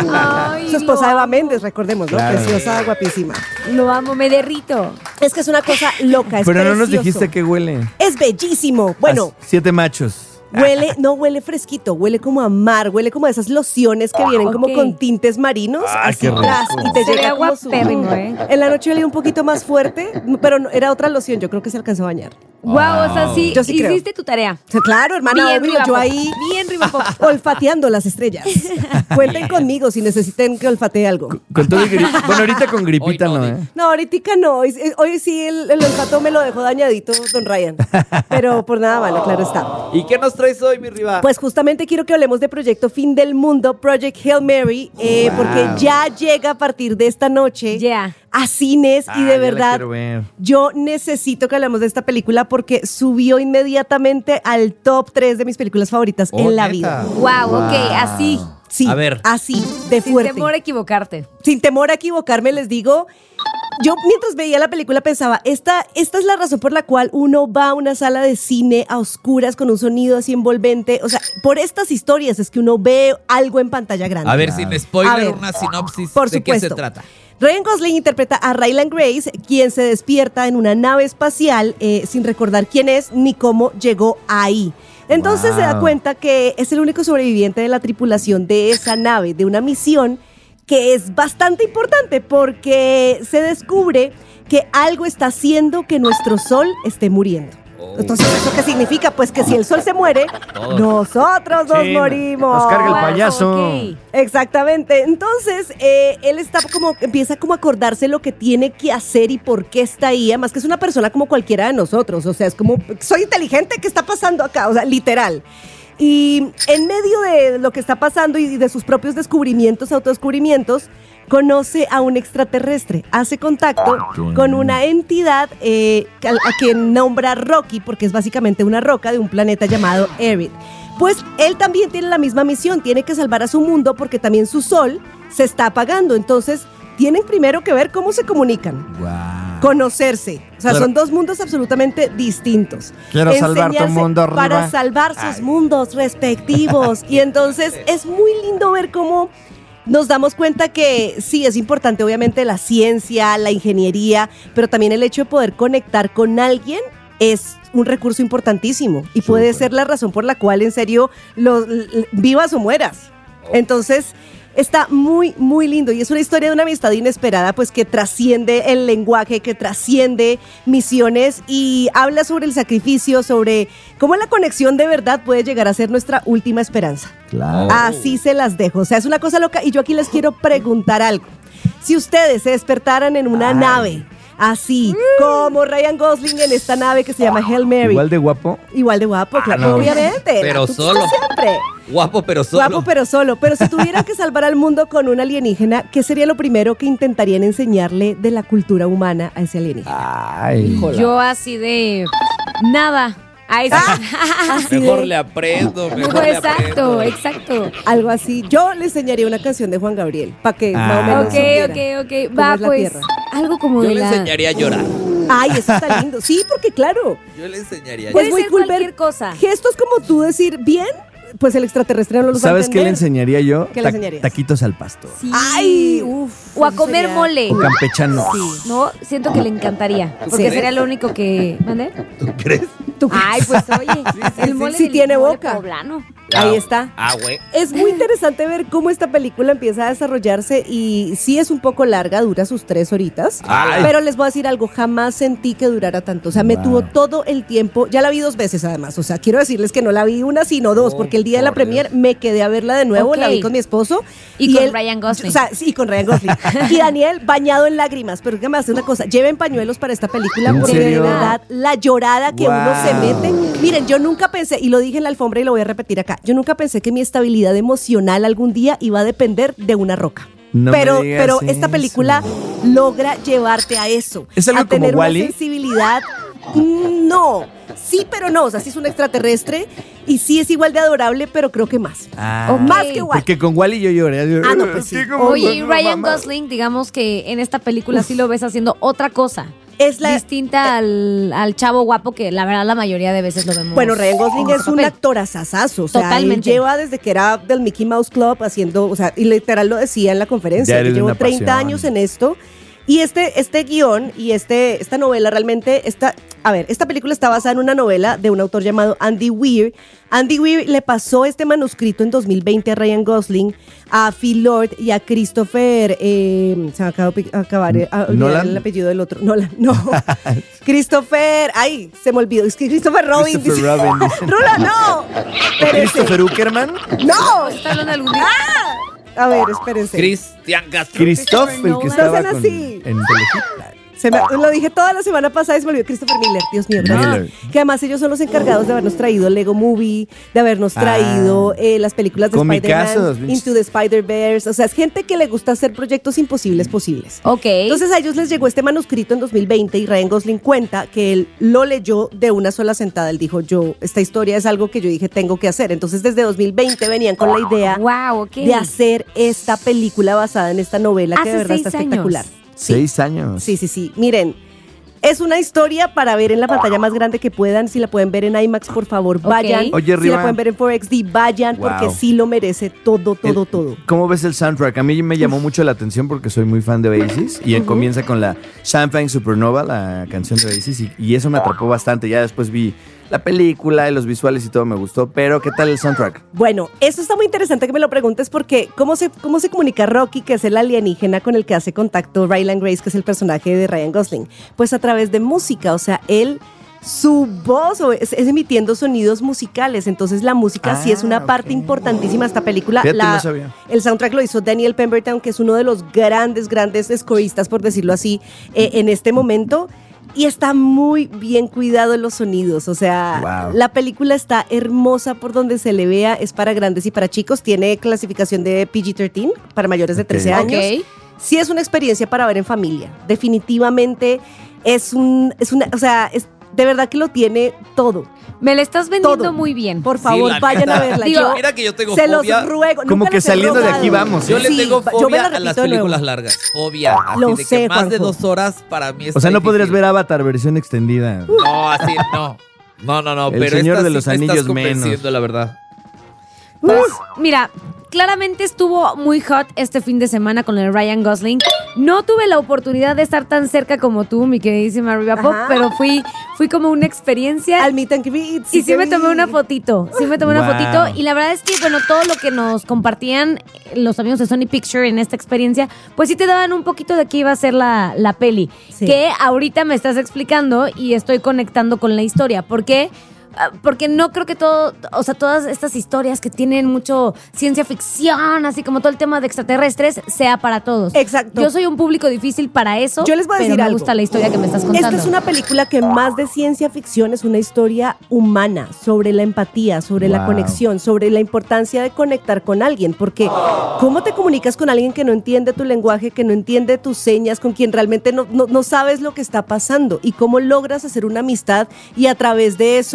Ay, su esposa Eva Méndez, recordemos, ¿no? Claro. Preciosa, guapísima. Lo amo, me derrito. Es que es una cosa loca, es Pero precioso. no nos dijiste que huele. Es bellísimo. Bueno. 7 machos. Huele fresquito, huele como a mar, huele como a esas lociones que vienen como con tintes marinos, así tras, y te llega como En la noche olía un poquito más fuerte, pero no, era otra loción, yo creo que se alcanzó a bañar. Wow, o sea, sí, hiciste tu tarea. Sí, claro, hermana, bien, obvio, yo ahí olfateando las estrellas. Cuenten conmigo si necesiten que olfatee algo. Con todo y bueno, ahorita con gripita no, ¿eh? No, ahorita no. Hoy sí el olfato me lo dejó dañadito, don Ryan. Pero por nada malo, claro está. ¿Y qué nos traes hoy, mi Riva? Pues justamente quiero que hablemos de Proyecto Fin del Mundo, Project Hail Mary, porque ya llega a partir de esta noche a cines y de verdad yo necesito que hablemos de esta película porque subió inmediatamente al top 3 de mis películas favoritas en la vida. Wow, ok, así. Sí, a ver. Así, de fuerte. Sin temor a equivocarte. Sin temor a equivocarme, les digo, yo mientras veía la película pensaba, esta es la razón por la cual uno va a una sala de cine a oscuras con un sonido así envolvente. O sea, por estas historias es que uno ve algo en pantalla grande. A ver, sin spoiler, una sinopsis de qué se trata. Ryan Gosling interpreta a Ryland Grace, quien se despierta en una nave espacial sin recordar quién es ni cómo llegó ahí. Entonces se da cuenta que es el único sobreviviente de la tripulación de esa nave, de una misión que es bastante importante porque se descubre que algo está haciendo que nuestro sol esté muriendo. Entonces, ¿eso qué significa? Pues que si el sol se muere, nosotros nos morimos. Nos carga el payaso. Okay. Exactamente. Entonces, él empieza como a acordarse lo que tiene que hacer y por qué está ahí. Además que es una persona como cualquiera de nosotros. O sea, es como, soy inteligente, ¿qué está pasando acá? O sea, literal. Y en medio de lo que está pasando y de sus propios autodescubrimientos, conoce a un extraterrestre, hace contacto con una entidad a quien nombra Rocky, porque es básicamente una roca de un planeta llamado Erid. Pues él también tiene la misma misión, tiene que salvar a su mundo porque también su sol se está apagando. Entonces, tienen primero que ver cómo se comunican. Conocerse. O sea, son dos mundos absolutamente distintos. Quiero salvar tu mundo, Riva. Para salvar sus mundos respectivos. Y entonces es muy lindo ver cómo nos damos cuenta que sí, es importante obviamente la ciencia, la ingeniería, pero también el hecho de poder conectar con alguien es un recurso importantísimo y puede ser la razón por la cual en serio vivas o mueras. Entonces está muy, muy lindo y es una historia de una amistad inesperada, pues que trasciende el lenguaje, que trasciende misiones y habla sobre el sacrificio, sobre cómo la conexión de verdad puede llegar a ser nuestra última esperanza. Claro. Así se las dejo. O sea, es una cosa loca y yo aquí les quiero preguntar algo. Si ustedes se despertaran en una nave, así como Ryan Gosling en esta nave que se llama Hail Mary. ¿Igual de guapo? Igual de guapo, claro, obviamente. Pero solo. Siempre. Guapo, pero solo. Guapo, pero solo. Pero si tuvieran que salvar al mundo con un alienígena, ¿qué sería lo primero que intentarían enseñarle de la cultura humana a ese alienígena? Ay, yo así de nada. Mejor le aprendo, Exacto. Algo así. Yo le enseñaría una canción de Juan Gabriel para que más o menos Ok. Va, pues, algo como yo de le enseñaría a llorar. Ay, eso está lindo. Sí, porque claro. Yo le enseñaría. Puede ser cualquier cosa. Gestos como tú decir, bien, pues el extraterrestre no los va a ¿Sabes entender. qué le enseñaría yo? ¿Qué le enseñarías? Taquitos al pastor. Sí. Ay, uf. O a comer mole. O campechano. Sí. No, siento que le encantaría. Porque sería lo único que. ¿Mande? ¿Tú crees? Ay, pues oye, el mole sí del tiene mole boca. poblano. Ahí está. Güey. Es muy interesante ver cómo esta película empieza a desarrollarse y sí es un poco larga, dura sus 3 horitas. Ay. Pero les voy a decir algo, jamás sentí que durara tanto. O sea, me tuvo todo el tiempo. Ya la vi 2 veces además. O sea, quiero decirles que no la vi una, sino 2, porque el día de la premier me quedé a verla de nuevo, la vi con mi esposo. Y con Ryan Gosling. O sea, sí, con Ryan Gosling. Y Daniel bañado en lágrimas. Pero déjame hacer una cosa, lleven pañuelos para esta película, ¿En porque serio? de verdad, la llorada que uno se mete. Miren, yo nunca pensé, y lo dije en la alfombra y lo voy a repetir acá, yo nunca pensé que mi estabilidad emocional algún día iba a depender de una roca. No pero me digas esta eso. película logra llevarte a eso. ¿Es algo a tener como una Wall-E? sensibilidad. No, sí, pero no. O sea, sí es un extraterrestre y sí es igual de adorable, pero creo que más. O más que Wall-E. Porque con Wall-E yo lloré. No, pues sí. Oye, y Ryan Gosling, digamos que en esta película sí lo ves haciendo otra cosa. Es la distinta al chavo guapo que la verdad la mayoría de veces lo vemos. Bueno, Ryan Gosling en es ese un papel. actor asasazo. O sea, Totalmente. él lleva desde que era del Mickey Mouse Club haciendo, o sea, y literal lo decía en la conferencia, Ya que eres llevo una 30 pasión. años en esto. Y este guión y esta novela realmente esta película está basada en una novela de un autor llamado Andy Weir. Andy Weir le pasó este manuscrito en 2020 a Ryan Gosling, a Phil Lord y a Christopher, se me acaba de olvidar ¿Nolan? el apellido del otro. Nolan, no. Christopher, ay, se me olvidó. Es que Christopher Robin. Christopher Robin, dice. Rula, no. Espérense. ¿Christopher Uckerman? No. ¿Está hablando de algún día? A ver, espérense. Cristian Castro. Christoph, el que No estaba sean con, así. en Telehit. Lo dije toda la semana pasada y se me olvidó Christopher Miller, Dios mío. ¿verdad? Miller. Que además ellos son los encargados de habernos traído Lego Movie, de habernos traído las películas de Comicazos, Spider-Man, Into the Spider-Verse. O sea, es gente que le gusta hacer proyectos imposibles posibles. Ok. Entonces a ellos les llegó este manuscrito en 2020 y Ryan Gosling cuenta que él lo leyó de una sola sentada. Él dijo, esta historia es algo que yo dije tengo que hacer. Entonces desde 2020 venían con la idea de hacer esta película basada en esta novela que de verdad está espectacular. 6 años. Sí. Miren, es una historia para ver en la pantalla más grande que puedan. Si la pueden ver en IMAX, por favor, vayan. Oye, si Riva. la pueden ver en 4XD, vayan, porque sí lo merece todo. ¿Cómo ves el soundtrack? A mí me llamó mucho la atención porque soy muy fan de Oasis y él comienza con la Champagne Supernova, la canción de Oasis, y eso me atrapó bastante. Ya después vi la película y los visuales y todo me gustó, pero ¿qué tal el soundtrack? Bueno, eso está muy interesante que me lo preguntes porque ¿cómo se comunica Rocky, que es el alienígena con el que hace contacto Ryland Grace, que es el personaje de Ryan Gosling? Pues a través de música, o sea, su voz es emitiendo sonidos musicales, entonces la música sí es una parte importantísima de esta película. Fíjate, no sabía. El soundtrack lo hizo Daniel Pemberton, que es uno de los grandes scoristas, por decirlo así, en este momento. Y está muy bien cuidado en los sonidos, o sea, la película está hermosa por donde se le vea, es para grandes y para chicos, tiene clasificación de PG-13 para mayores de 13 años. Sí es una experiencia para ver en familia, definitivamente es de verdad que lo tiene todo. Me la estás vendiendo muy bien. Por favor, vayan a verla. Mira que yo tengo se fobia. los ruego. Como que saliendo de aquí vamos. Yo le tengo yo me fobia la a las repito de nuevo. películas largas. Fobia. Así Lo de sé, que más de Juanjo. 2 horas para mí es O sea, no podrías ver Avatar versión extendida. No, así no. No, El pero Señor esta de sí los me Anillos estás convenciendo, menos. la verdad. Pues, mira, claramente estuvo muy hot este fin de semana con el Ryan Gosling. No tuve la oportunidad de estar tan cerca como tú, mi queridísima Riva Pop, pero fui como una experiencia. Al meet and greet. Y sí me tomé una fotito. Y la verdad es que, bueno, todo lo que nos compartían los amigos de Sony Picture en esta experiencia, pues sí te daban un poquito de qué iba a ser la peli. Sí. Que ahorita me estás explicando y estoy conectando con la historia. ¿Por qué? Porque no creo que todas estas historias que tienen mucho ciencia ficción, así como todo el tema de extraterrestres, sea para todos. Exacto. Yo soy un público difícil para eso. Yo les voy a decir pero me algo. gusta la historia que me estás contando. Esta es una película que más de ciencia ficción es una historia humana, sobre la empatía, sobre la conexión, sobre la importancia de conectar con alguien, porque ¿cómo te comunicas con alguien que no entiende tu lenguaje, que no entiende tus señas, con quien realmente no sabes lo que está pasando? Y cómo logras hacer una amistad y a través de eso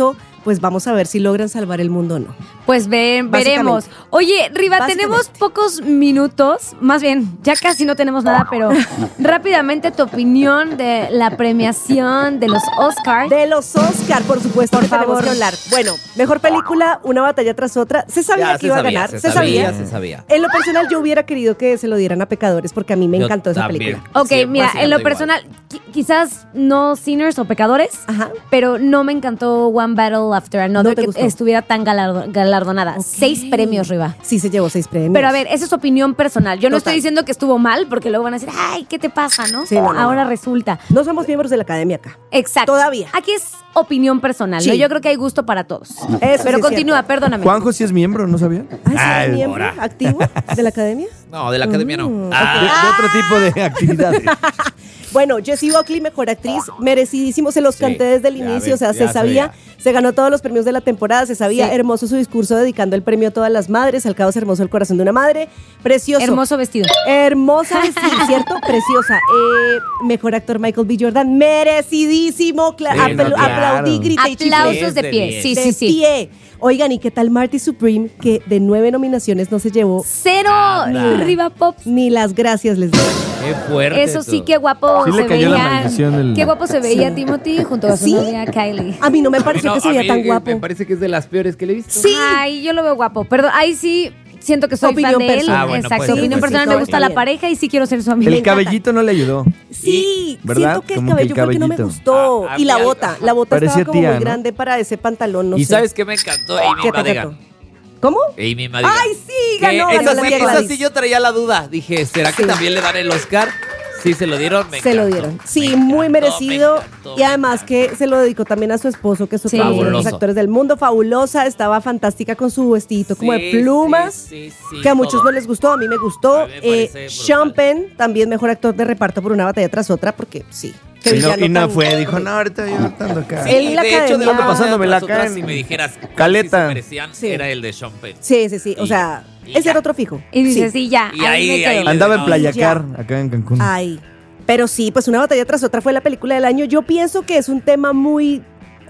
pues vamos a ver si logran salvar el mundo o no. Pues veremos. Oye, Riva, tenemos pocos minutos, más bien, ya casi no tenemos nada, pero rápidamente tu opinión de la premiación de los Oscars. De los Oscars, por supuesto, por favor. Tenemos que hablar. Bueno, mejor película, una batalla tras otra. Se sabía que iba a ganar. Se sabía. En lo personal, yo hubiera querido que se lo dieran a Pecadores porque a mí me encantó esa película. Ok, mira, en lo personal, quizás no Sinners o Pecadores, pero no me encantó One Battle After Another que estuviera tan galardonada. Okay. 6 premios, Riva. Sí, se llevó 6 premios. Pero a ver, esa es su opinión personal. Yo no estoy diciendo que estuvo mal, porque luego van a decir, ay, ¿qué te pasa, no? Sí, Ahora resulta. No somos miembros de la academia acá. Exacto. Todavía. Aquí es opinión personal, ¿no? Yo creo que hay gusto para todos. Eso pero sí continúa, perdóname. Juanjo sí es miembro, ¿no sabía? ¿Es miembro activo de la academia? No, de la academia no. De otro tipo de actividades. Bueno, Jessie Buckley, mejor actriz, merecidísimo, se los canté desde el inicio, o sea, se sabía, se ganó todos los premios de la temporada, se sabía, hermoso su discurso dedicando el premio a todas las madres, al caos hermoso el corazón de una madre, precioso. Hermoso vestido. Hermosa vestido, ¿cierto? Preciosa. Mejor actor Michael B. Jordan, merecidísimo, aplaudí, grité y chiflé. Aplausos de pie, sí. Pie. Oigan, ¿y qué tal Marty Supreme, que de 9 nominaciones no se llevó 0 Riva Pop? Ni las gracias les doy. Qué fuerte. Eso sí, qué guapo sí se veía. Qué guapo se veía Timothy junto a su novia Kylie. A mí no me pareció que se veía tan guapo. Me parece que es de las peores que le he visto. Sí. Ay, yo lo veo guapo. Perdón, ahí sí siento que soy opinión fan de él. personal. Bueno, exacto, pues, opinión personal. Me gusta la pareja y sí quiero ser su amiga. El cabellito no le ayudó. Sí, ¿verdad? siento que el Como cabello fue que no me gustó. Y la bota parecía estaba como tía, muy ¿no? grande para ese pantalón, no sé. ¿Y sabes qué me encantó? Amy Madigan. ¿Cómo? Amy Madigan. ¡Ay, sí! Ganó la tía Esa Gladys. sí yo traía la duda. Dije, ¿será que también le dan el Oscar? Sí, se lo dieron. Se lo dieron. Sí, muy merecido. Y además que se lo dedicó también a su esposo, que es otro de los mejores actores del mundo. Fabulosa, estaba fantástica con su vestidito como de plumas, que a muchos no les gustó, a mí me gustó. Sean Penn, también mejor actor de reparto por una batalla tras otra, porque sí. Y no fue, dijo, no, ahorita yo estando acá. Sí, él la de hecho, de academia- pasándome la cara. Si me dijeras Caleta. si se merecían, era el de Sean Penn. Sí. O sea, ese era otro fijo. Y dice, sí, ya. Y ahí andaba en Playacar, acá en Cancún. Ay. Pero sí, pues una batalla tras otra fue la película del año. Yo pienso que es un tema muy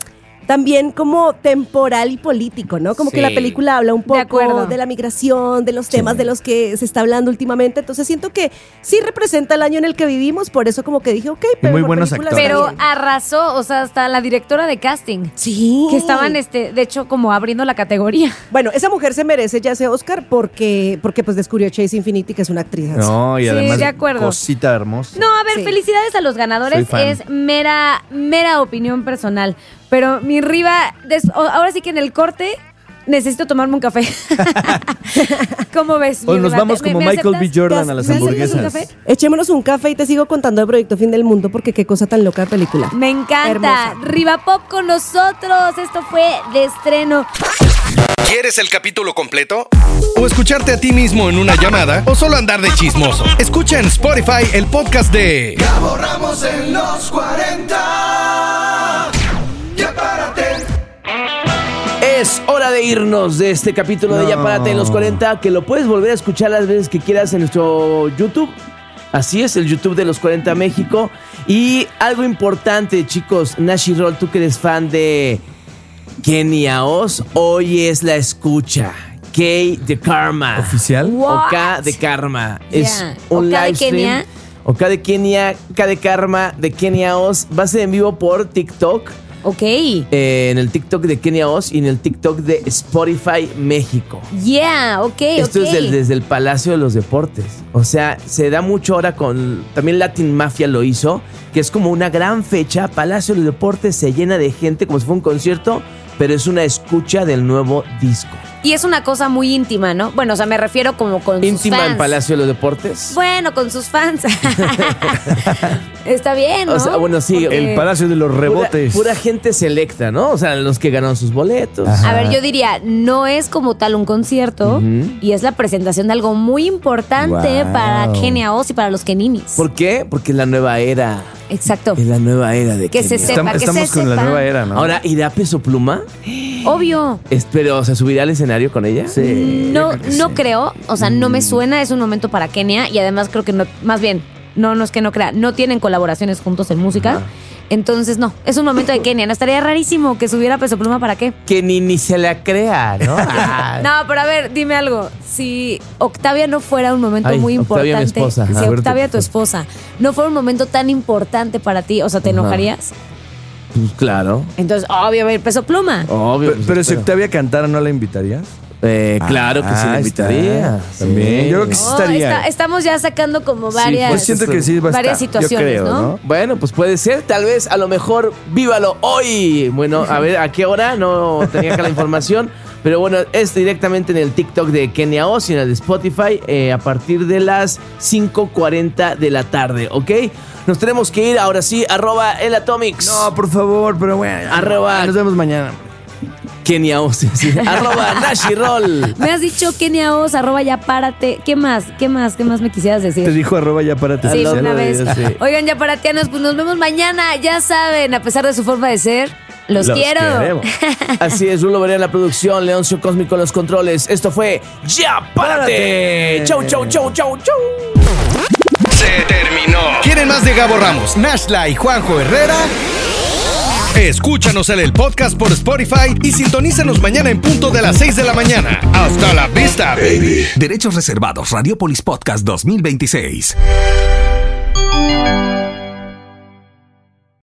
también como temporal y político, ¿no? Como que la película habla un poco de la migración, de los temas de los que se está hablando últimamente. Entonces siento que sí representa el año en el que vivimos. Por eso como que dije, ok, pero muy buenos actores. Pero arrasó, o sea, hasta la directora de casting. Sí. Que estaban, de hecho, como abriendo la categoría. Bueno, esa mujer se merece ya ese Oscar porque pues descubrió Chase Infinity, que es una actriz. No, y además de acuerdo. cosita hermosa. No, a ver, felicidades a los ganadores. Es mera opinión personal. Pero mi Riva, ahora sí que en el corte necesito tomarme un café. ¿Cómo ves? Hoy nos vamos como Michael B. Jordan a las hamburguesas. Echémonos un café y te sigo contando el Proyecto Fin del Mundo porque qué cosa tan loca de película. Me encanta. Hermosa. Riva Pop con nosotros. Esto fue de estreno. ¿Quieres el capítulo completo? ¿O escucharte a ti mismo en una llamada? ¿O solo andar de chismoso? Escucha en Spotify el podcast de Gabo Ramos en los 40. Ya párate. Es hora de irnos de este capítulo de Ya Párate en los 40, que lo puedes volver a escuchar las veces que quieras en nuestro YouTube. Así es, el YouTube de los 40 México. Y algo importante, chicos, Nashi Roll, tú que eres fan de Kenia Oz, hoy es la escucha. K de Karma. ¿Oficial? OK de Karma. Es un OK de live stream. Kenia. OK de Kenia, K de Karma, de Kenia Oz. Va a ser en vivo por TikTok. Ok. En el TikTok de Kenia Oz y en el TikTok de Spotify México. Esto es desde el Palacio de los Deportes. O sea, se da mucho ahora con... También Latin Mafia lo hizo, que es como una gran fecha. Palacio de los Deportes se llena de gente como si fuera un concierto, pero es una escucha del nuevo disco. Y es una cosa muy íntima, ¿no? Bueno, o sea, me refiero como con sus ¿Íntima fans. en Palacio de los Deportes? Bueno, con sus fans. Está bien, ¿no? O sea, bueno, sí. El Palacio de los Rebotes. Pura gente selecta, ¿no? O sea, los que ganaron sus boletos. A ver, yo diría, no es como tal un concierto y es la presentación de algo muy importante para Kenia Oz y para los Keninis. ¿Por qué? Porque es la nueva era. Exacto. Es la nueva era de Que se Kenia. sepa, que Estamos se con sepa. la nueva era, ¿no? Ahora, ¿irá Peso Pluma? Obvio. Pero, o sea, ¿subirá al escenario con ella? Sí. No creo, o sea, no me suena, es un momento para Kenia y además creo que no, más bien, no es que no crea, no tienen colaboraciones juntos en música. Entonces, no, es un momento de Kenia. No estaría rarísimo que subiera Peso Pluma, ¿para qué? Que ni se la crea, ¿no? No, pero a ver, dime algo. Si Octavia no fuera un momento muy importante. Octavia, mi esposa. Si Octavia, tu esposa, no fuera un momento tan importante para ti, o sea, ¿te enojarías? Pues claro. Entonces, obvio, va a ir Peso Pluma. Obvio. Pero si Octavia cantara, ¿no la invitarías? Claro que sí la invitaría. También. Yo creo que sí estaría. Estamos ya sacando como varias, pues siento que sí va a varias estar. situaciones, Yo creo, ¿no? Bueno, pues puede ser. Tal vez, a lo mejor, vívalo hoy. Bueno, a ver, ¿a qué hora? No tenía acá la información. Pero bueno, es directamente en el TikTok de Kenia Oz y en el de Spotify a partir de las 5:40 de la tarde, ¿ok? Nos tenemos que ir, ahora sí, @elatomics. No, por favor, pero bueno. Nos vemos mañana. Kenia Oz, sí. @Nashirol. Me has dicho Kenia Oz, @ya párate. ¿Qué más me quisieras decir? Te dijo @ya párate. Sí, una vez. Sí. Oigan, ya paratianos, pues nos vemos mañana. Ya saben, a pesar de su forma de ser, los quiero. Queremos. Así es, Rulo Berea en la producción, Leoncio Cósmico en los controles. Esto fue Ya Párate. Chau. Se terminó. ¿Quieren más de Gabo Ramos, Nashla y Juanjo Herrera? Escúchanos en el podcast por Spotify y sintonízanos mañana en punto de las 6 de la mañana. Hasta la vista, baby. Derechos reservados. Radiopolis Podcast 2026.